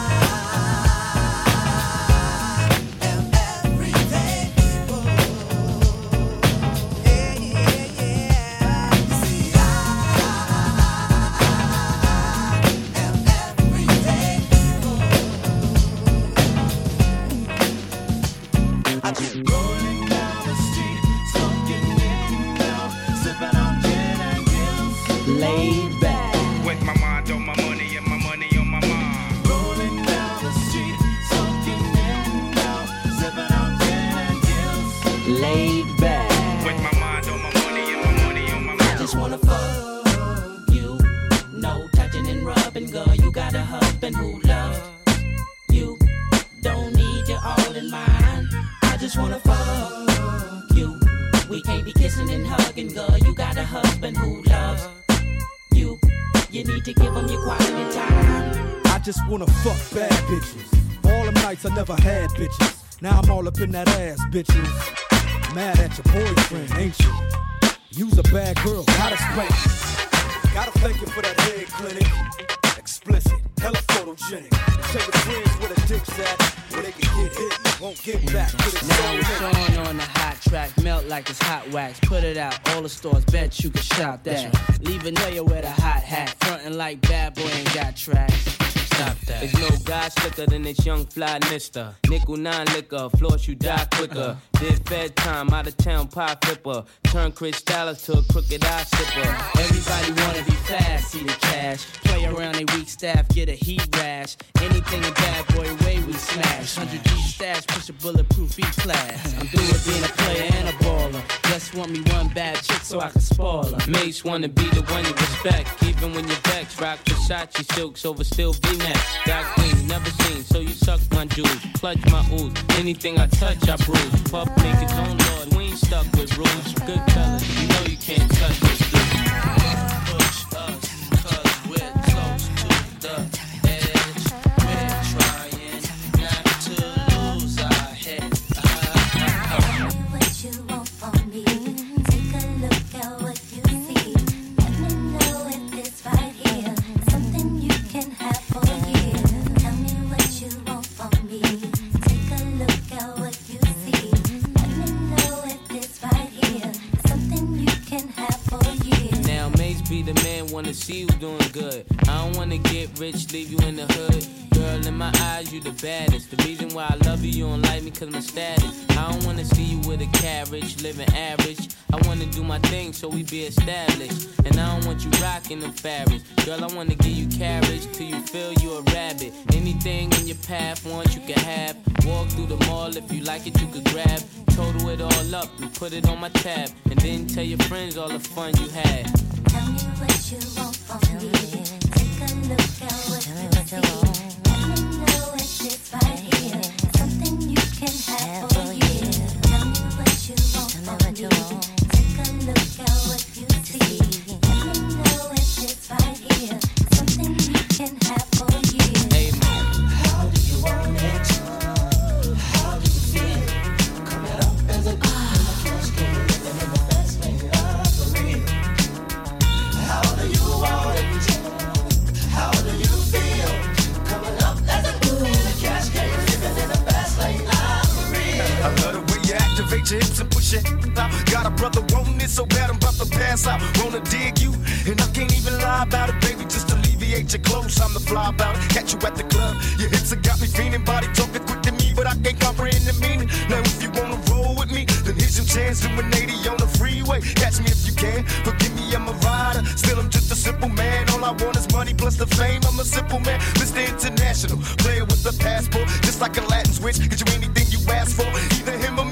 Rolling down the street, smoking in now, sipping on gin and gills. Laid back. With my mind on my money and my money on my mind. Rolling down the street, smoking in now, sipping on gin and gills. Laid back. With my mind on my money and my money on my mind. I just wanna fuck you. No touching and rubbing, girl. You got a husband who loves you. Don't need you all in mine. I just wanna fuck you. We can't be kissing and hugging, girl. You got a husband who loves you. You need to give him your quality time. I just wanna fuck bad bitches. All them nights I never had bitches. Now I'm all up in that ass, bitches. Mad at your boyfriend, ain't you? You's a bad girl, gotta spank. Gotta thank you for that head clinic. Explicit, hella photogenic. Tell your friends where the dick's at, where they can get hit, won't get back. Now it's on the hot track, melt like it's hot wax. Put it out, all the stores, bet you can shop that. Leave a player with a hot hat, frontin' like bad boy ain't got tracks. Stop that. There's no guy slicker than this young fly mister. Nickel 9 liquor, floss you die quicker. Did fed time, out of town pie flipper. Turn Chris Dallas to a crooked eye sipper. Everybody wanna be fast, see the cash. Play around a weak staff, get a heat rash. Anything in bad boy way we smash. 100 G stash, push a bulletproof E-class. I'm through with being a player and a baller. Just want me one bad chick so I can spoil her. Mace wanna be the one you respect. Even when you're vexed, rock Versace silks over still V-neck. Got queen, never seen, so you suck my jewels. Clutch my ooze, anything I touch I bruise. Puff make its own lord, we ain't stuck with rules. Good fellas, you know you can't touch this dude. Push us, cause we're close to the edge. We're trying not to lose our head. What you want from me? Take a look at what you see. Let me know if it's right here. Something you can have for a year. Tell me what you want from me. Take a look at what you see. Let me know if it's right here. Something you can have for a year. Now Mace be the man, wanna see you doing good. I don't wanna get rich, leave you in the hood. Girl, in my eyes, you the baddest. The reason why I love you, you don't like me cause my status. I don't wanna see you with a carriage, living average. I wanna do my thing so we be established. And I don't want you rocking them fabrics. Girl, I wanna give you carriage till you feel you a rabbit. Anything in your path, want you can have. Walk through the mall, if you like it, you could grab. Total it all up and put it on my tab. And then tell your friends all the fun you had. Tell me what you want from me. Take a look at what you see. Let me know if it's right here. Something you can have for a year. Tell me what you want from me. Take a look at what you see. Let me know if it's right here. Something you can have for a year. Hey, how do you want it? How do you feel? Coming up as a cash game, living in the best way of the real. How do you want it? How do you feel? Coming up as a in the cash game, living in the best way of the real. I love the way you activate your hips and push it out. Got a brother wanting it so bad I'm about to pass out. Wanna dig you, and I can't even lie about it, baby. Just alleviate your clothes, I'm the fly about it. Catch you at the club, your hips have got me feeling. Body talking quick to me, but I can't comprehend the meaning. Now if you wanna roll with me, then here's your chance. Doing 80 on the freeway. Catch me if you can. Forgive me, I'm a rider. Still, I'm just a simple man. All I want is money plus the fame. I'm a simple man, Mr. International. Player with a passport, just like a Latin switch. Get you anything you ask for, either him or me.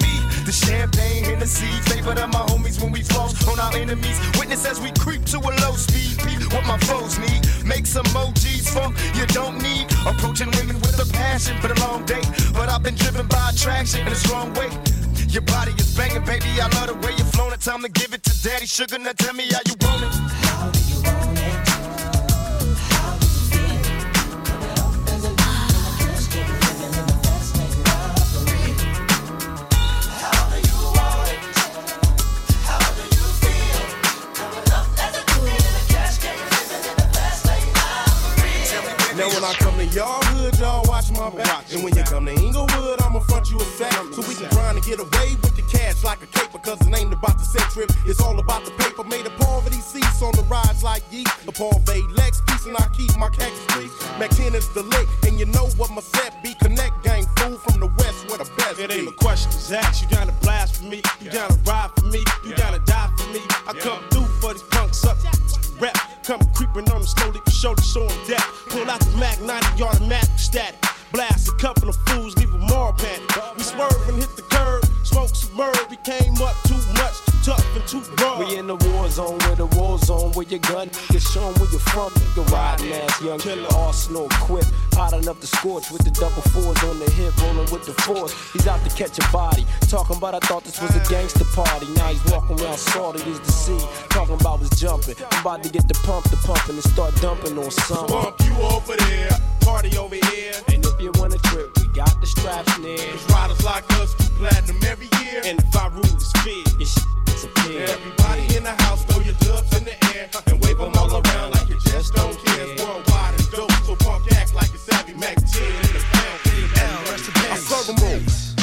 The champagne, Hennessy, favorite of my homies when we floss on our enemies. Witness as we creep to a low speed. Peep what my foes need. Make some emojis, funk you don't need. Approaching women with a passion for the long day. But I've been driven by attraction in a strong way. Your body is banging, baby. I love the way you're flown. It's time to give it to Daddy Sugar. Now tell me how you want it. How do you want it? How do you feel? Coming up as a lead in the cash game, living in the fast lane robbery. How do you want it? How do you feel? Coming up as a lead in the cash game, living in the fast lane robbery. Now when I come to y'all hood, y'all watch my back. And when you come to Inglewood, I'ma front you a sack. So we can grind and get away with the cash like a caper. Cause it ain't about the set trip, it's all about the paper. Made a poverty cease on the rides like yeet. A Parvey Lex piece and I keep my cactus trees. Mac 10 is the lick, and you know what my set be. Connect gang fool from the west where the best it be. ain't a question asked. You down to blast for me, you down to ride for me, you down to die for me. I come through for these punks up rap. Come creeping on them slowly for show to show them death. Pull out the Mac 90 automatic static. Blast a couple of fools, leave them more panic. We swerve and hit the curb, smoke some bird. We came up too much, too tough and too broad. We in the war zone, where the war zone, where your gun niggas show 'em where you from. Nigga riding ass, young killer, arsenal equipped. Hot enough to scorch with the double fours on the hip, rolling with the force. He's out to catch a body. Talking about I thought this was a gangster party. Now he's walking around salty as the sea. Talking about was jumping. I'm about to get the pumping and start dumping on some. Pump you over there, party over here. And if you want a trip, we got the straps near. Cause riders like us keep platinum every year. And if I rule is fear, your shit disappear. Everybody in the house, throw your dubs in the air and wave them all around like you just don't care. It's worldwide and dope, so punk act like it's Savvy Mac 10 in the pound. I serve them all.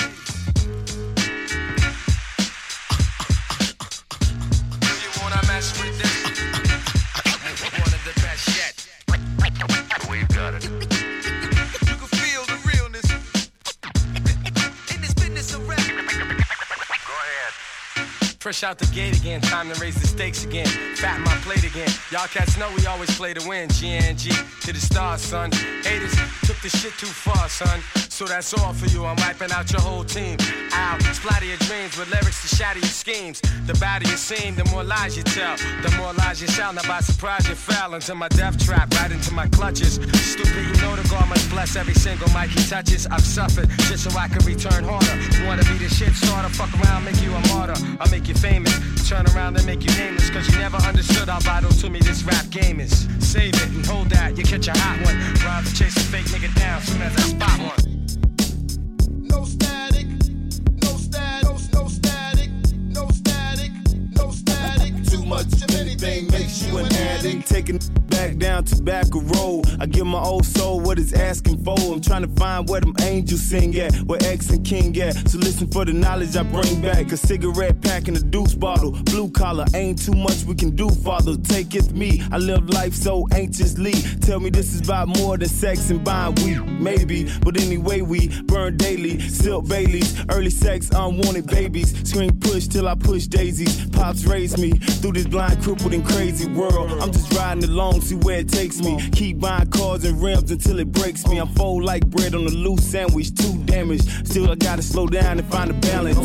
You wanna mess with this? One of the best yet. We've got it. You can feel the realness in this business of rap. Go ahead. Fresh out the gate again, time to raise the stakes again. Fatten my plate again. Y'all cats know we always play to win. GNG to the stars, son. Haters took the shit too far, son. So that's all for you. I'm wiping out your whole team. I'll splatter your dreams with lyrics to shatter your schemes. The badder you seem, the more lies you tell. The more lies you sell. Now by surprise you fell into my death trap, right into my clutches. Stupid, you know the God must bless every single mic he touches. I've suffered just so I can return harder. Wanna be the shit starter? Fuck around, make you a martyr. I'll make you famous. Turn around and make you nameless. Cause you never understood how vital to me this rap game is. Save it and hold that, you catch a hot one. Rhymes chase a fake nigga down soon as I spot one. No static, no static, no static, no static, no static. Too much of anything makes you an addict. Taking back down Tobacco Road. I give my old soul what it's asking for. I'm trying to find where them angels sing at, where X and King at. So listen for the knowledge I bring back. A cigarette pack and a deuce bottle. Blue collar, ain't too much we can do, Father. Take it me. I live life so anxiously. Tell me this is about more than sex and buying weed. Maybe, but anyway we burn daily. Silk Baileys, early sex, unwanted babies. Scream push till I push daisies. Pops raised me through this blind, crippled and crazy world. I'm just riding along, see where it takes me. Keep buying cars and rims until it breaks me. I'm fold like bread on a loose sandwich, too damaged. Still I gotta slow down and find a balance.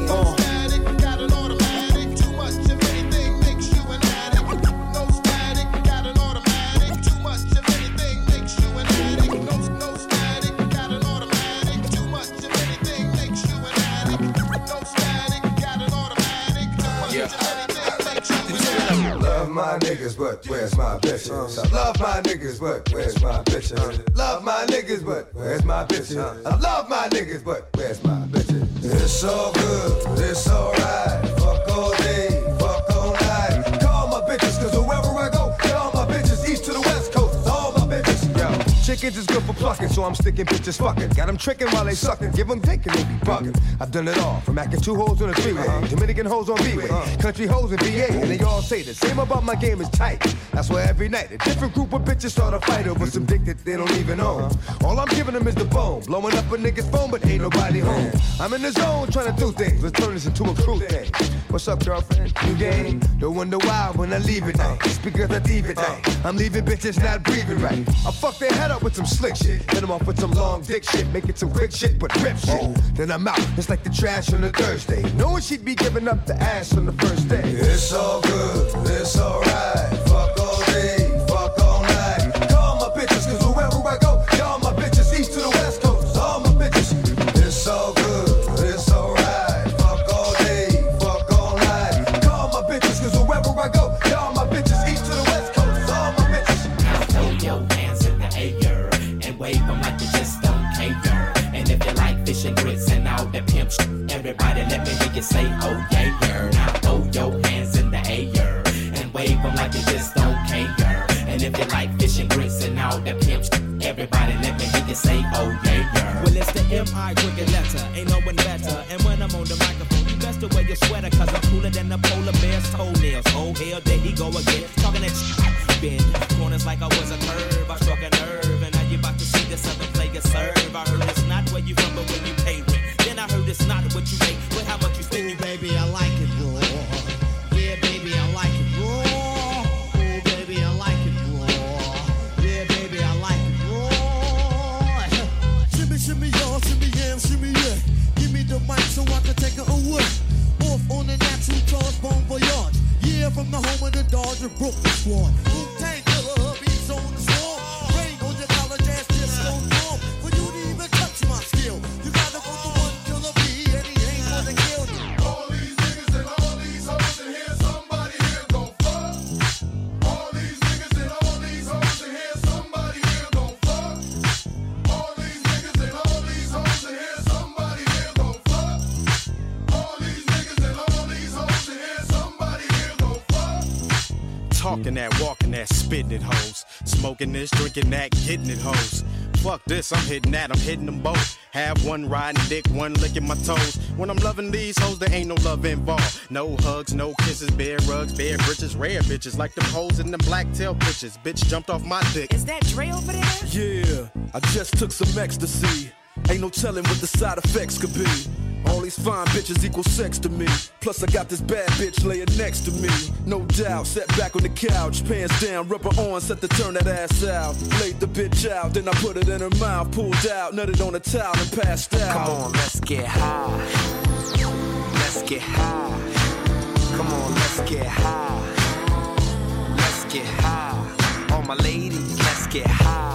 Love my niggas, but where's my bitches? I love my niggas, but where's my bitches? Love my niggas, but where's my bitches? I love my niggas, but where's my bitches? It's all good, it's alright. Fuck all day, fuck all night. Call my bitches, cause wherever I go, get all my bitches. East to the west coast, all my bitches. Yo, chickens is good for plucking, so I'm sticking bitches fucking. Got them tricking while they sucking, give them dick and they be bugging. I've done it all, from acting 2 hoes on a 3-way, Dominican hoes on B-way, country hoes in VA, and they all say the same about my game is tight. That's why every night a different group of bitches start a fight over some dick that they don't even own. All I'm giving them is the bone, blowing up a nigga's phone, but ain't nobody home. I'm in the zone trying to do things, let's turn this into a crew thing. What's up, girlfriend? You game? Don't wonder why when I leave it now. It's because I leave it now. I'm leaving bitches not breathing right. I fuck their head up with some slick shit. Hit them off with some long dick shit. Make it some quick shit, but rip shit. Then I'm out. It's like the trash on a Thursday. Knowing she'd be giving up the ass on the first day. It's all good. It's alright. Fuck all day. Fuck all night. Call my bitches, cause wherever I go, y'all my bitches. East to the west coast. All my bitches. It's all good. It's alright. Fuck all day. Fuck all night. Call my bitches, cause wherever I go, y'all my bitches. East to the west coast. All my bitches. Now throw your hands in the air and wave them like you just don't care. And if you like fish and grits and all that pimp shit, everybody let me hear you say, oh yeah, yeah. Now throw your hands in the air and wave them like you just don't care. And if you like fish and grits and all that pimp shit, everybody let me hear you say, oh yeah, yeah. Well, it's the M.I. cricket letter, ain't no one better. And when I'm on the microphone, you best to wear your sweater, cause I'm cooler than the polar bear's toenails. Oh hell, there he go again, talking that shit. Bend corners like I was a curve, I struck a nerve, and now you about to see this other player serve. I heard it's not where you from, but when you pay rent. Then I heard it's not what you make, but how much you spend. Baby, I like it raw. Yeah, baby, I like it raw. Oh, baby, I like it raw. Yeah, baby, I like it raw. Shimmy, shimmy, y'all, shimmy, yam, shimmy, yeah. Give me the mic so I can take it away. Off on the natural charge, bon voyage. Yeah, from the home of the Dodger Brooklyn squad. Wu-Tang Killer, beats on the swarm. Rain on your college ass, just so warm. For you to even touch my skill, you gotta go to one killer B, and he ain't gonna kill you. All these niggas and all these hoes in here, somebody here gon' fuck. All these niggas and all these hoes in here, somebody here gon' fuck. All these niggas and all these hoes in here, somebody here gon' fuck. All these niggas and all these hoes in here, somebody here gon' fuck. Talking that, walking that, spitting it, hoes. Smoking this, drinking that, getting it, hoes. Fuck this, I'm hitting that, I'm hitting them both. Have one riding dick, one licking my toes. When I'm loving these hoes, there ain't no love involved. No hugs, no kisses, bare rugs, bare britches, rare bitches. Like them hoes in them black tail bitches. Bitch jumped off my dick. Is that Dre over there? Yeah, I just took some ecstasy. Ain't no telling what the side effects could be. All these fine bitches equal sex to me. Plus I got this bad bitch laying next to me. No doubt, sat back on the couch, pants down, rubber on, set to turn that ass out. Laid the bitch out, then I put it in her mouth, pulled out, nutted on a towel and passed out. Come on, let's get high. Let's get high. Come on, let's get high. Let's get high. All my ladies, let's get high.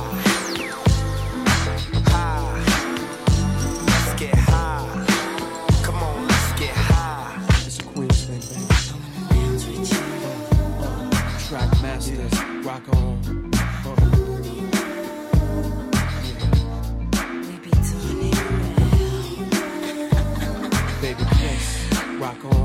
High. Let's get high. Come on, let's get high. It's a Queen's thing, baby. Track masters, rock on. Baby Prince, rock on.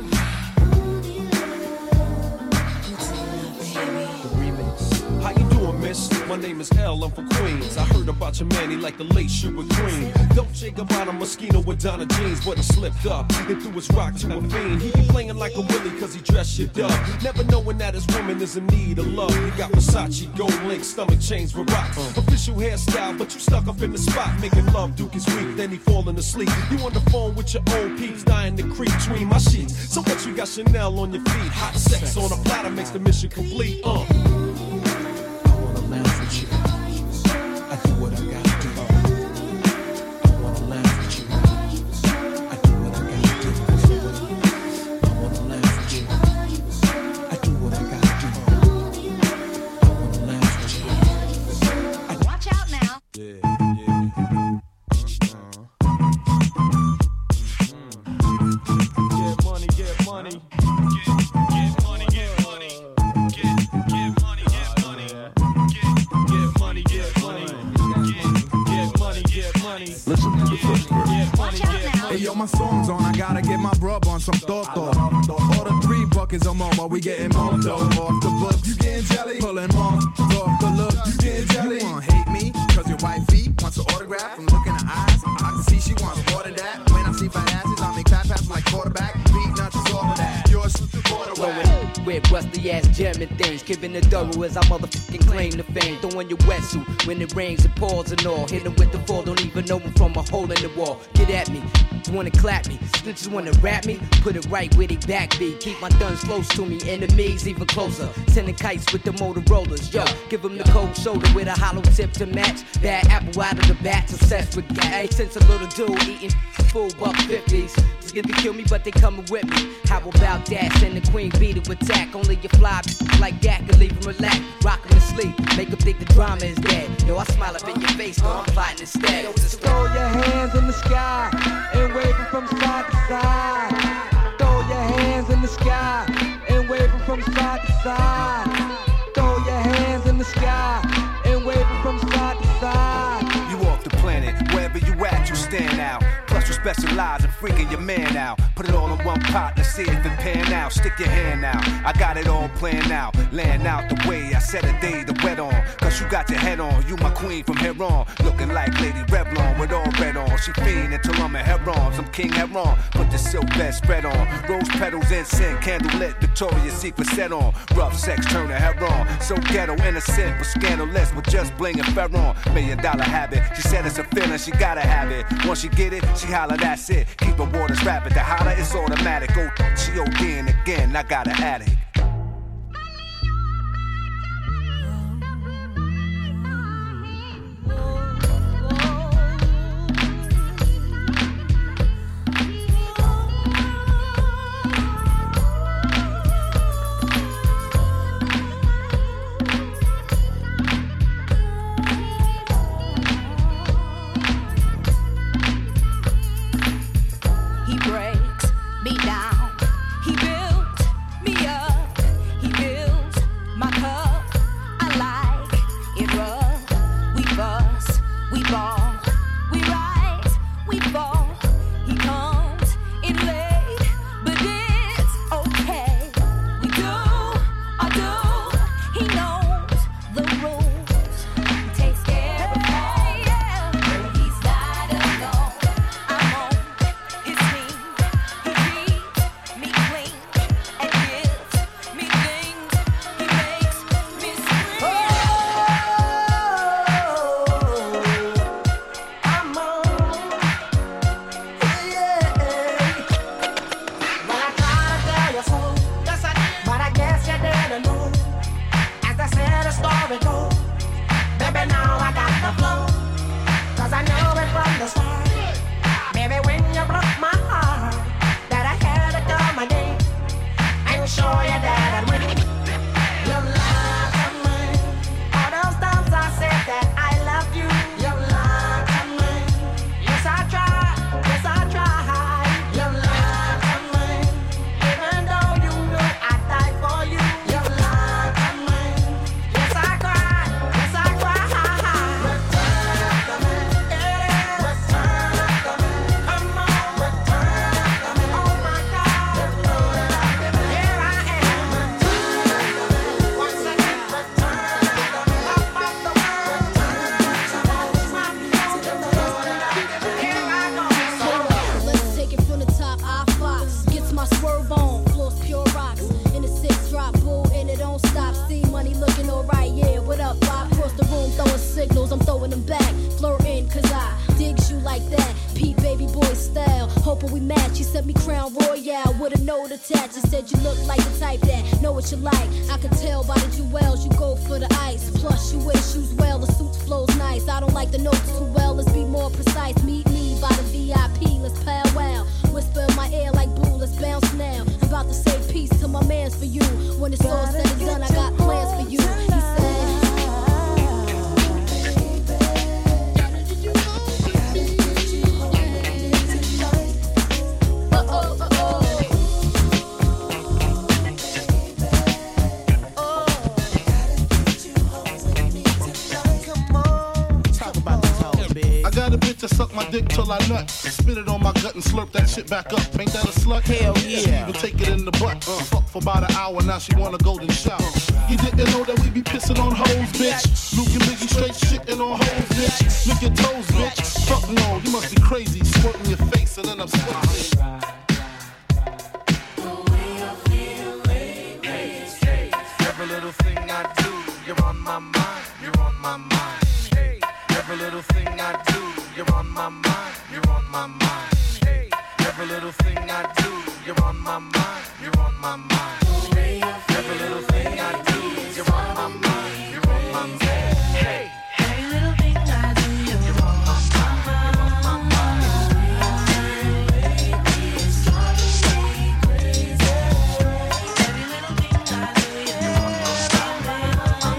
The remix. How you doing, miss? My name is L, I'm from Queens. I heard about your man, he like the late Sugar Green. Dolce Gabbana Moschino with Donna jeans, but he slipped up and threw his rock to a fiend. He be playing like a Willie cause he dressed shit up. Never knowing that his woman is in need of love. He got Versace, gold link, stomach chains with rocks. Official hairstyle, but you stuck up in the spot. Making love, Duke is weak, then he falling asleep. You on the phone with your old peeps, dying to creep between my sheets. So what you got Chanel on your feet? Hot sex on a platter makes the mission complete. I wanna laugh with you. I do what I gotta do. I wanna laugh with you. I do what I gotta do. I wanna laugh with you. I do what I gotta do. I wanna laugh with you. Watch out now. Yeah. Get money, get money. Get money, get money. Get money, get money. Get money, get money. Get money, get money. Listen to the first verse. Get money, get money. Hey yo, my song's on, I gotta get my brub on some Toto. Order 3 buckets of Momo, we getting Moto. Off the books, you getting jelly? Pulling more, off the look, you getting jelly? You wanna hate me, cause your wifey wants an autograph. From looking in her eyes, I can see she wants more than that. When I see fat asses, I make fat passes like quarterback. Beat nuts is all of that, yours is the quarterback. with rusty ass German things. Giving the thorough as I motherfucking claim the fame. Throwing your wetsuit when it rains and pours and all. Hit 'em with the fall, don't even know 'em from a hole in the wall. Get at me, you wanna clap me. Snitches wanna rap me, put it right where they back be. Keep my guns close to me, enemies even closer. Sending kites with the Motorola's, yo. Give 'em the cold shoulder with a hollow tip to match. Bad apple out of the bat, obsessed with gas. Since a little dude eating full buck 50s. Scared to kill me, but they coming with me. How about that? Send the queen bee to attack. Only you fly like that can leave him relaxed. Rock him to sleep, make him think the drama is dead. Yo, I smile up in your face, though I'm plotting instead. Yo, just throw your hands in the sky and wave them from side to side. Throw your hands in the sky and wave them from side to side. Throw your hands in the sky and wave them from side to side. You off the planet, wherever you at, you stand out. Plus you specialize in freaking your man out. Put it all in one pot, let's see if it pan out. Stick your hand out, I got it all planned out. Laying out the way, I set a day to wet on. Cause you got your head on, you my queen from here on. Looking like Lady Revlon with all red on. She fiend until I'm a heron, I'm King Heron. Put the silk bed spread on. Rose petals, incense, candle lit, Victoria's Secret set on. Rough sex, turn the hair on. So ghetto, innocent, but scandalous with just bling and Ferron. $1 million habit, she said it's a feeling, she gotta have it. Once she get it, she holler, that's it. Keep her waters rapid, the holler, it's automatic. Oh, she ODing again, I got an addict. He breaks me down. He builds me up. He fills my cup. I like it rough. We fuss, we ball, we rise, we fall. He comes in late, but it's okay. We do our do. He knows the rules. He takes care of me. Yeah. He's not alone. I'm on his team. He treats me clean and gives me things. He makes me scream. I'm on. Yeah. Well, I gotta tell you so. Yes, I did. But I guess you didn't know. As I said, the story goes. Baby, now I got the flow. 'Cause I know it from the start. Baby, when you broke my heart, that I had to come again and show you that I'd win. You lied to me. All those times I said that I love you. You lied to me. Yes, I tried. Yes, I tried. You lied to me. Even though you knew I'd die for you. You lied to me. Yes, I cried. Yes, I cried. Return to me. Return to me. Come on. Return to me. Oh my God. Here I am. Once again, return to me. Up off the world. Here I go. Let's take it from the top. I Fox gets my swerve on. Floors pure rocks. In the 6 drop bull and it don't stop. See money looking alright. Yeah, what up? Bob across the room throwing signals. I'm throwing them back. Flirting 'cause I digs you like that. Pete baby boy style. Hoping we match. You sent me Crown Royale with a note attached. You said you look like the type that know what you like. I can tell by the jewels you go for the ice. Plus you wear shoes well. The suit flows nice. I don't like the notes too well. Let's be more precise. Meet me by the VIP. Let's powwow. Whisper in my ear like boo. Let's bounce now. I'm about to say peace to my mans for you. When it's all said and done, I got plans for you. He said. I got a bitch that suck my dick till I nut. Spit it on my gut and slurp that shit back up. Ain't that a slut? Hell yeah. She even take it in the butt. Fuck for about an hour, now she want a golden shower. You didn't know that we be pissing on hoes, bitch. Luke and Biggie straight shitting on hoes, bitch. Lick your toes, bitch. Fuck no, you must be crazy. Squirting your face and then I'm squirting. The way I feel lately. my mind. Hey, every little thing I do, you're on my mind, you're on my mind. Hey, every little thing I do, you're on my mind, you're on my mind. Every little thing I do, you're on my mind, you're on my mind. Hey, every little thing I do, you're on my mind, you're on my mind. It's driving me crazy. Every little thing I do, you're on my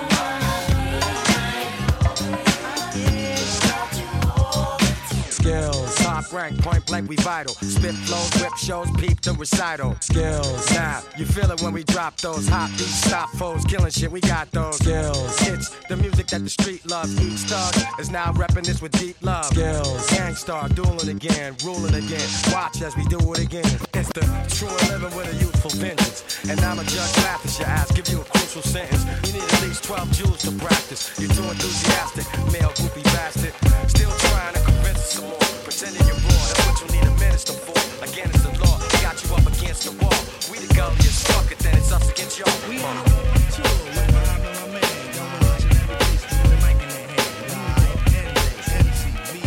mind. Skills, top rank, point blank, we vital. Spit flows, whip shows, peep the recital. Skills, now you feel it when we drop those hot beats, stop foes, killing shit. We got those skills. It's the music that the street loves. Each thug is now repping this with deep love. Skills, gangstar, dueling again, ruling again. Watch as we do it again. It's the true and living with a youthful vengeance. And I'ma just laugh at your ass, give you a crucial sentence. You need at least 12 joules to practice. You're too enthusiastic, male goofy bastard. Still trying to convince us some more. Pretending you're raw, that's what you need a minister for. Again, it's the law, got you up against the wall. We the gulliest fucker, then it's us against y'all. We on the tour with my man, going each and every place with the mic in their hand. Live, MCB,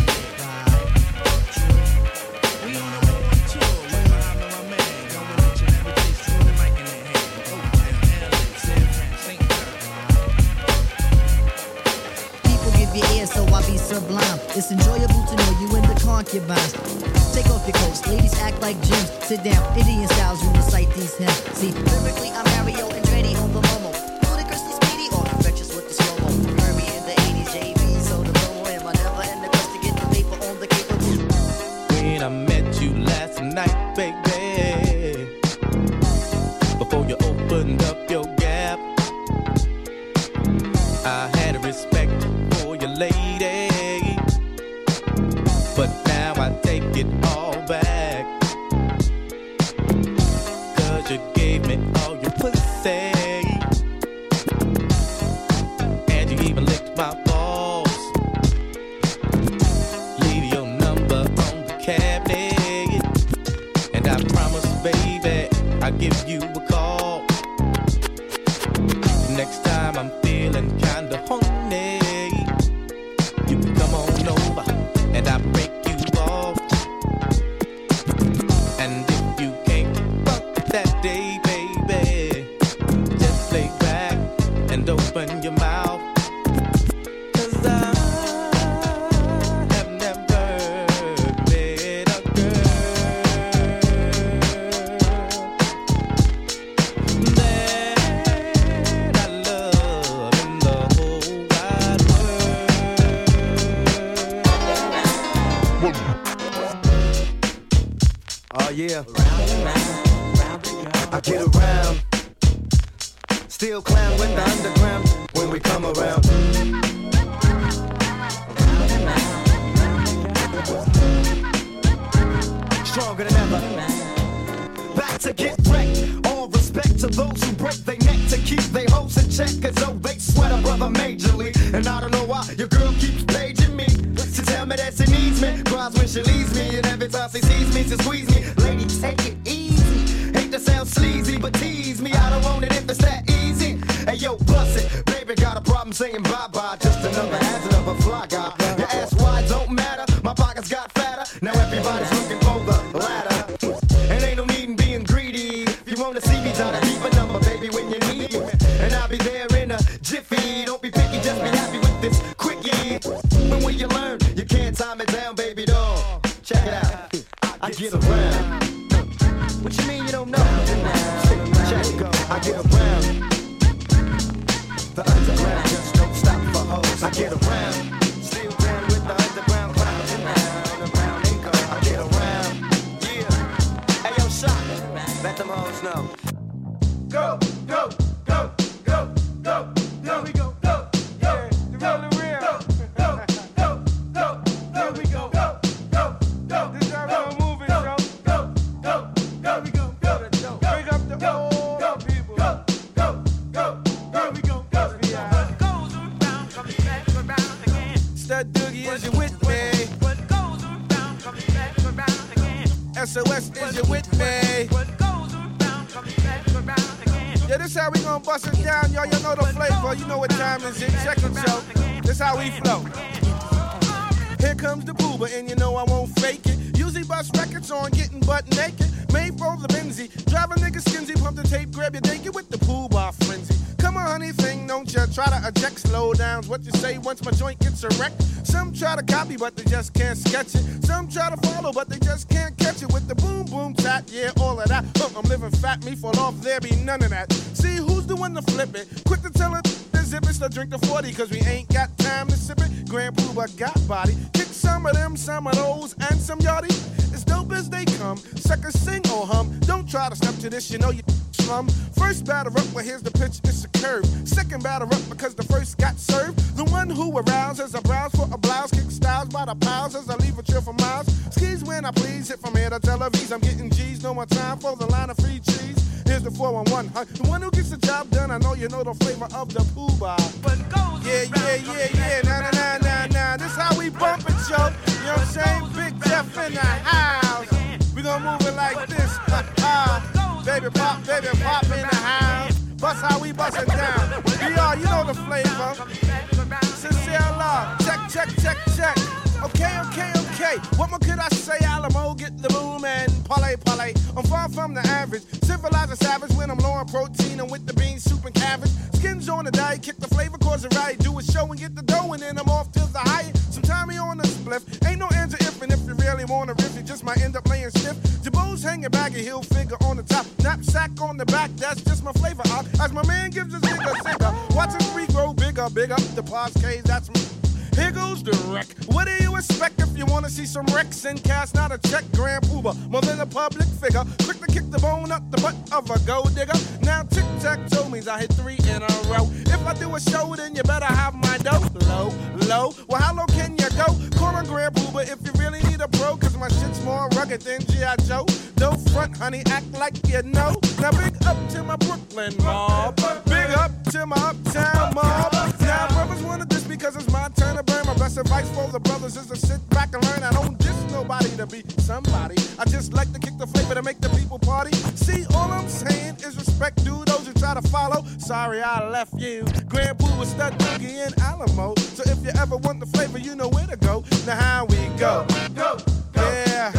we on the tour with my man, going each and every place with the mic in their hand. LA, San Fran, St. People give you ear, so I be sublime. It's enjoyable to know you in the concubines. Take off your coats, ladies act like gems. Sit down, Indian styles, you recite these hymns. See, lyrically, I'm Mario Andretti on the Momo. Ludicrously speedy or infectious with the slow-mo. Kirby in the 80s, JV, so the promo him. I never end the quest to get the paper on the capable. When I met you last night, baby, before you opened up your gap, I had a respect for your lady, but now I take it all back, 'cause you gave me all your pussy, and you even licked my balls. Leave your number on the cabinet, and I promise, baby, I'll give you a call. Next time I'm feeling kinda horny, you can come on over, and I break you off. And if you can't fuck that day, baby, just lay back and open your mouth. 'Cause I have never met a girl that I love in the whole wide world. Oh yeah, I get around. Still clown with the underground when we come around. Stronger than ever. Back to get wrecked. All respect to those who break their neck to keep their hopes in check, 'cause though they sweat a brother majorly. And I don't know why your girl keeps paging me to tell me that she needs me. Cries when she leaves me, and every time she sees me, she squeeze me. Lady, take it easy. Hate to sound sleazy, but tease me. I don't want it if it's that easy. Hey yo, bust it. Baby got a problem saying bye-bye. Just another hazard of a fly guy. Your ass wide don't matter. My pockets got fatter. Now everybody's looking for the ladder. And ain't no need in being greedy. If you wanna see me, try to keep a number, baby, when you need me. And I'll be there in a jiffy. Don't be picky, just be happy with this quickie. When you learn, you can't time it down, baby doll. Check it out. I get around. What you mean you don't know? Check it go. I get around. The underground just don't stop for hoes. I get around. Still down with the underground clowns. Underground they go. I get around. Yeah. Hey yo, shot. Let them hoes know. Go, go, go, go, go. Go, we go. Go, go, go, go, go, go, go, go. There we go. Go, go, go. This is how we gonna move it, yo. Go, go, go, we go. Go, bring up the old people. Go, go, go. There we go. Go, goes around, comes back around again. Stud Doogie, is you with me? What goes around, comes back around again. SOS, is you with me? What goes around, comes back around again. Yeah, this how we gonna bust it down, y'all. You know the flavor. You know what time is it. Check it, yo. This how we flow. Here comes the booba, and you know I won't fake it. Usually bust records on getting butt naked. Made for the Benzie. Drive a nigga skinsy, pump the tape, grab your naked with the pool bar frenzy. Come on, honey, thing, don't you try to eject slow downs. What you say once my joint gets erect? Some try to copy, but they just can't sketch it. Some try to follow, but they just can't catch it with the boom, boom, tap, yeah, all of that. I'm living fat, me fall off, there be none of that. See, who's the one to flip it? Quick to tell it, zip it, so drink the 40, cause we ain't got time to sip it. Grand Pooba got body. Kick some of them, some of those, and some yachty. As dope as they come, suckers sing or hum. Don't try to step to this, you know you slum. First batter up, well here's the pitch, it's a curve. Second batter up because the first got served. The one who arouses a browse for a blouse. Kick styles by the piles as I leave a trail for miles. Skis when I please, hit from here to Tel Aviv. I'm getting G's, no more time for the line of free cheese. Here's the 411, huh? The one who gets the job done, I know you know the flavor of the Pooba. Yeah, nah. This how we bump it, yo. You know what I'm saying? Big Jeff in the house. We gon' move it like this. Baby pop in the house. Bust how we bust it down. BR, you know the flavor. Sincere love. Check. Okay. What more could I say? Alamo, get the boom and parlay. I'm far from the average. Civilized and savage when I'm low on protein. I'm with the beans, soup, and cabbage. Skins on the diet, kick the flavor, cause it right. Do a show and get the dough, and then I'm off till the high. Sometime he on the spliff. Ain't no answer if, and if you really wanna riff, you just might end up laying stiff. Jabos hanging back, a heel figure on the top. Knapsack on the back, that's just my flavor. As my man gives his nigga. Watch his tree grow bigger, big up the Parskes, that's me. Here goes the wreck. What do you expect if you wanna see some wrecks and cast not a check? Grand Pooba, more than a public figure. Quick to kick the bone up the butt of a gold digger. Now tic-tac-toe means I hit 3 in a row. If I do a show, then you better have my dough. Low. Well, how low can you go? Call on Grand Pooba if you really need a pro, cause my shit's more rugged than G.I. Joe. Don't front, honey, act like you know. Now big up to my Brooklyn mob. Big up to my uptown mob. Now brothers wanna diss because it's my turn to burn. My best advice for the brothers is to sit back and learn. I don't diss nobody to be somebody. I just like to kick the flavor to make the people party. See, all I'm saying is respect to those who try to follow. Sorry I left you. Grand Pooba, Stud Boogie, and Alamo. So if you ever want the flavor, you know where to go. Now how we go? Yeah.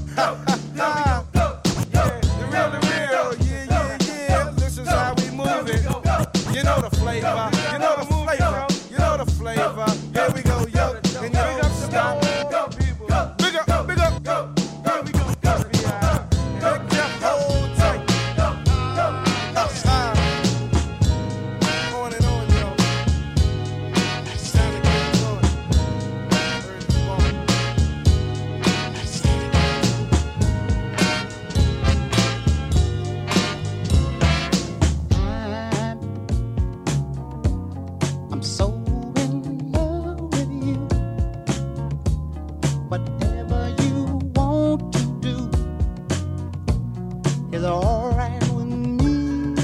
The real. Yeah. This is how we move it. You know the flavor. You know the flavor. You know the flavor. Here we go, yo. And you don't stop. Big up. Here we go. Yeah. Big Jeff, hold tight. On and on, yo. It's time to get going. Where's the ball? I'm so in love with you. Whatever you want to do is alright with me.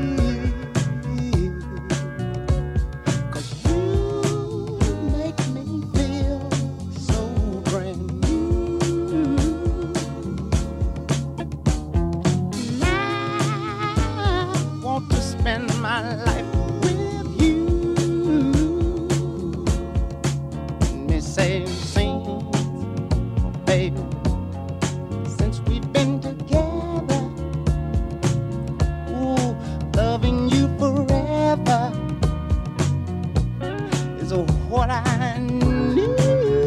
'Cause you make me feel so brand new. And I want to spend my life with you. Me say sing, baby, since we've been together. Ooh, loving you forever is what I need.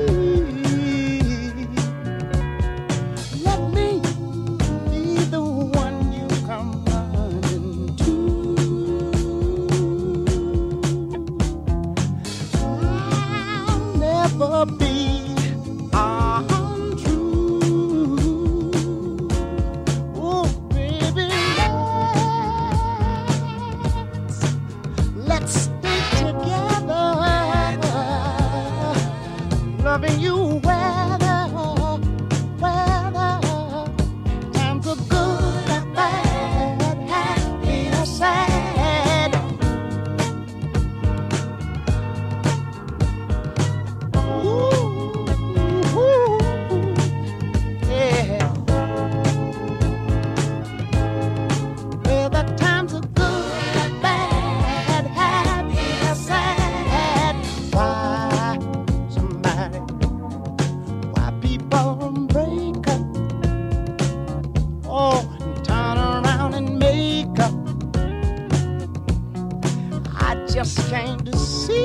Let me be the one you come running to. just came to see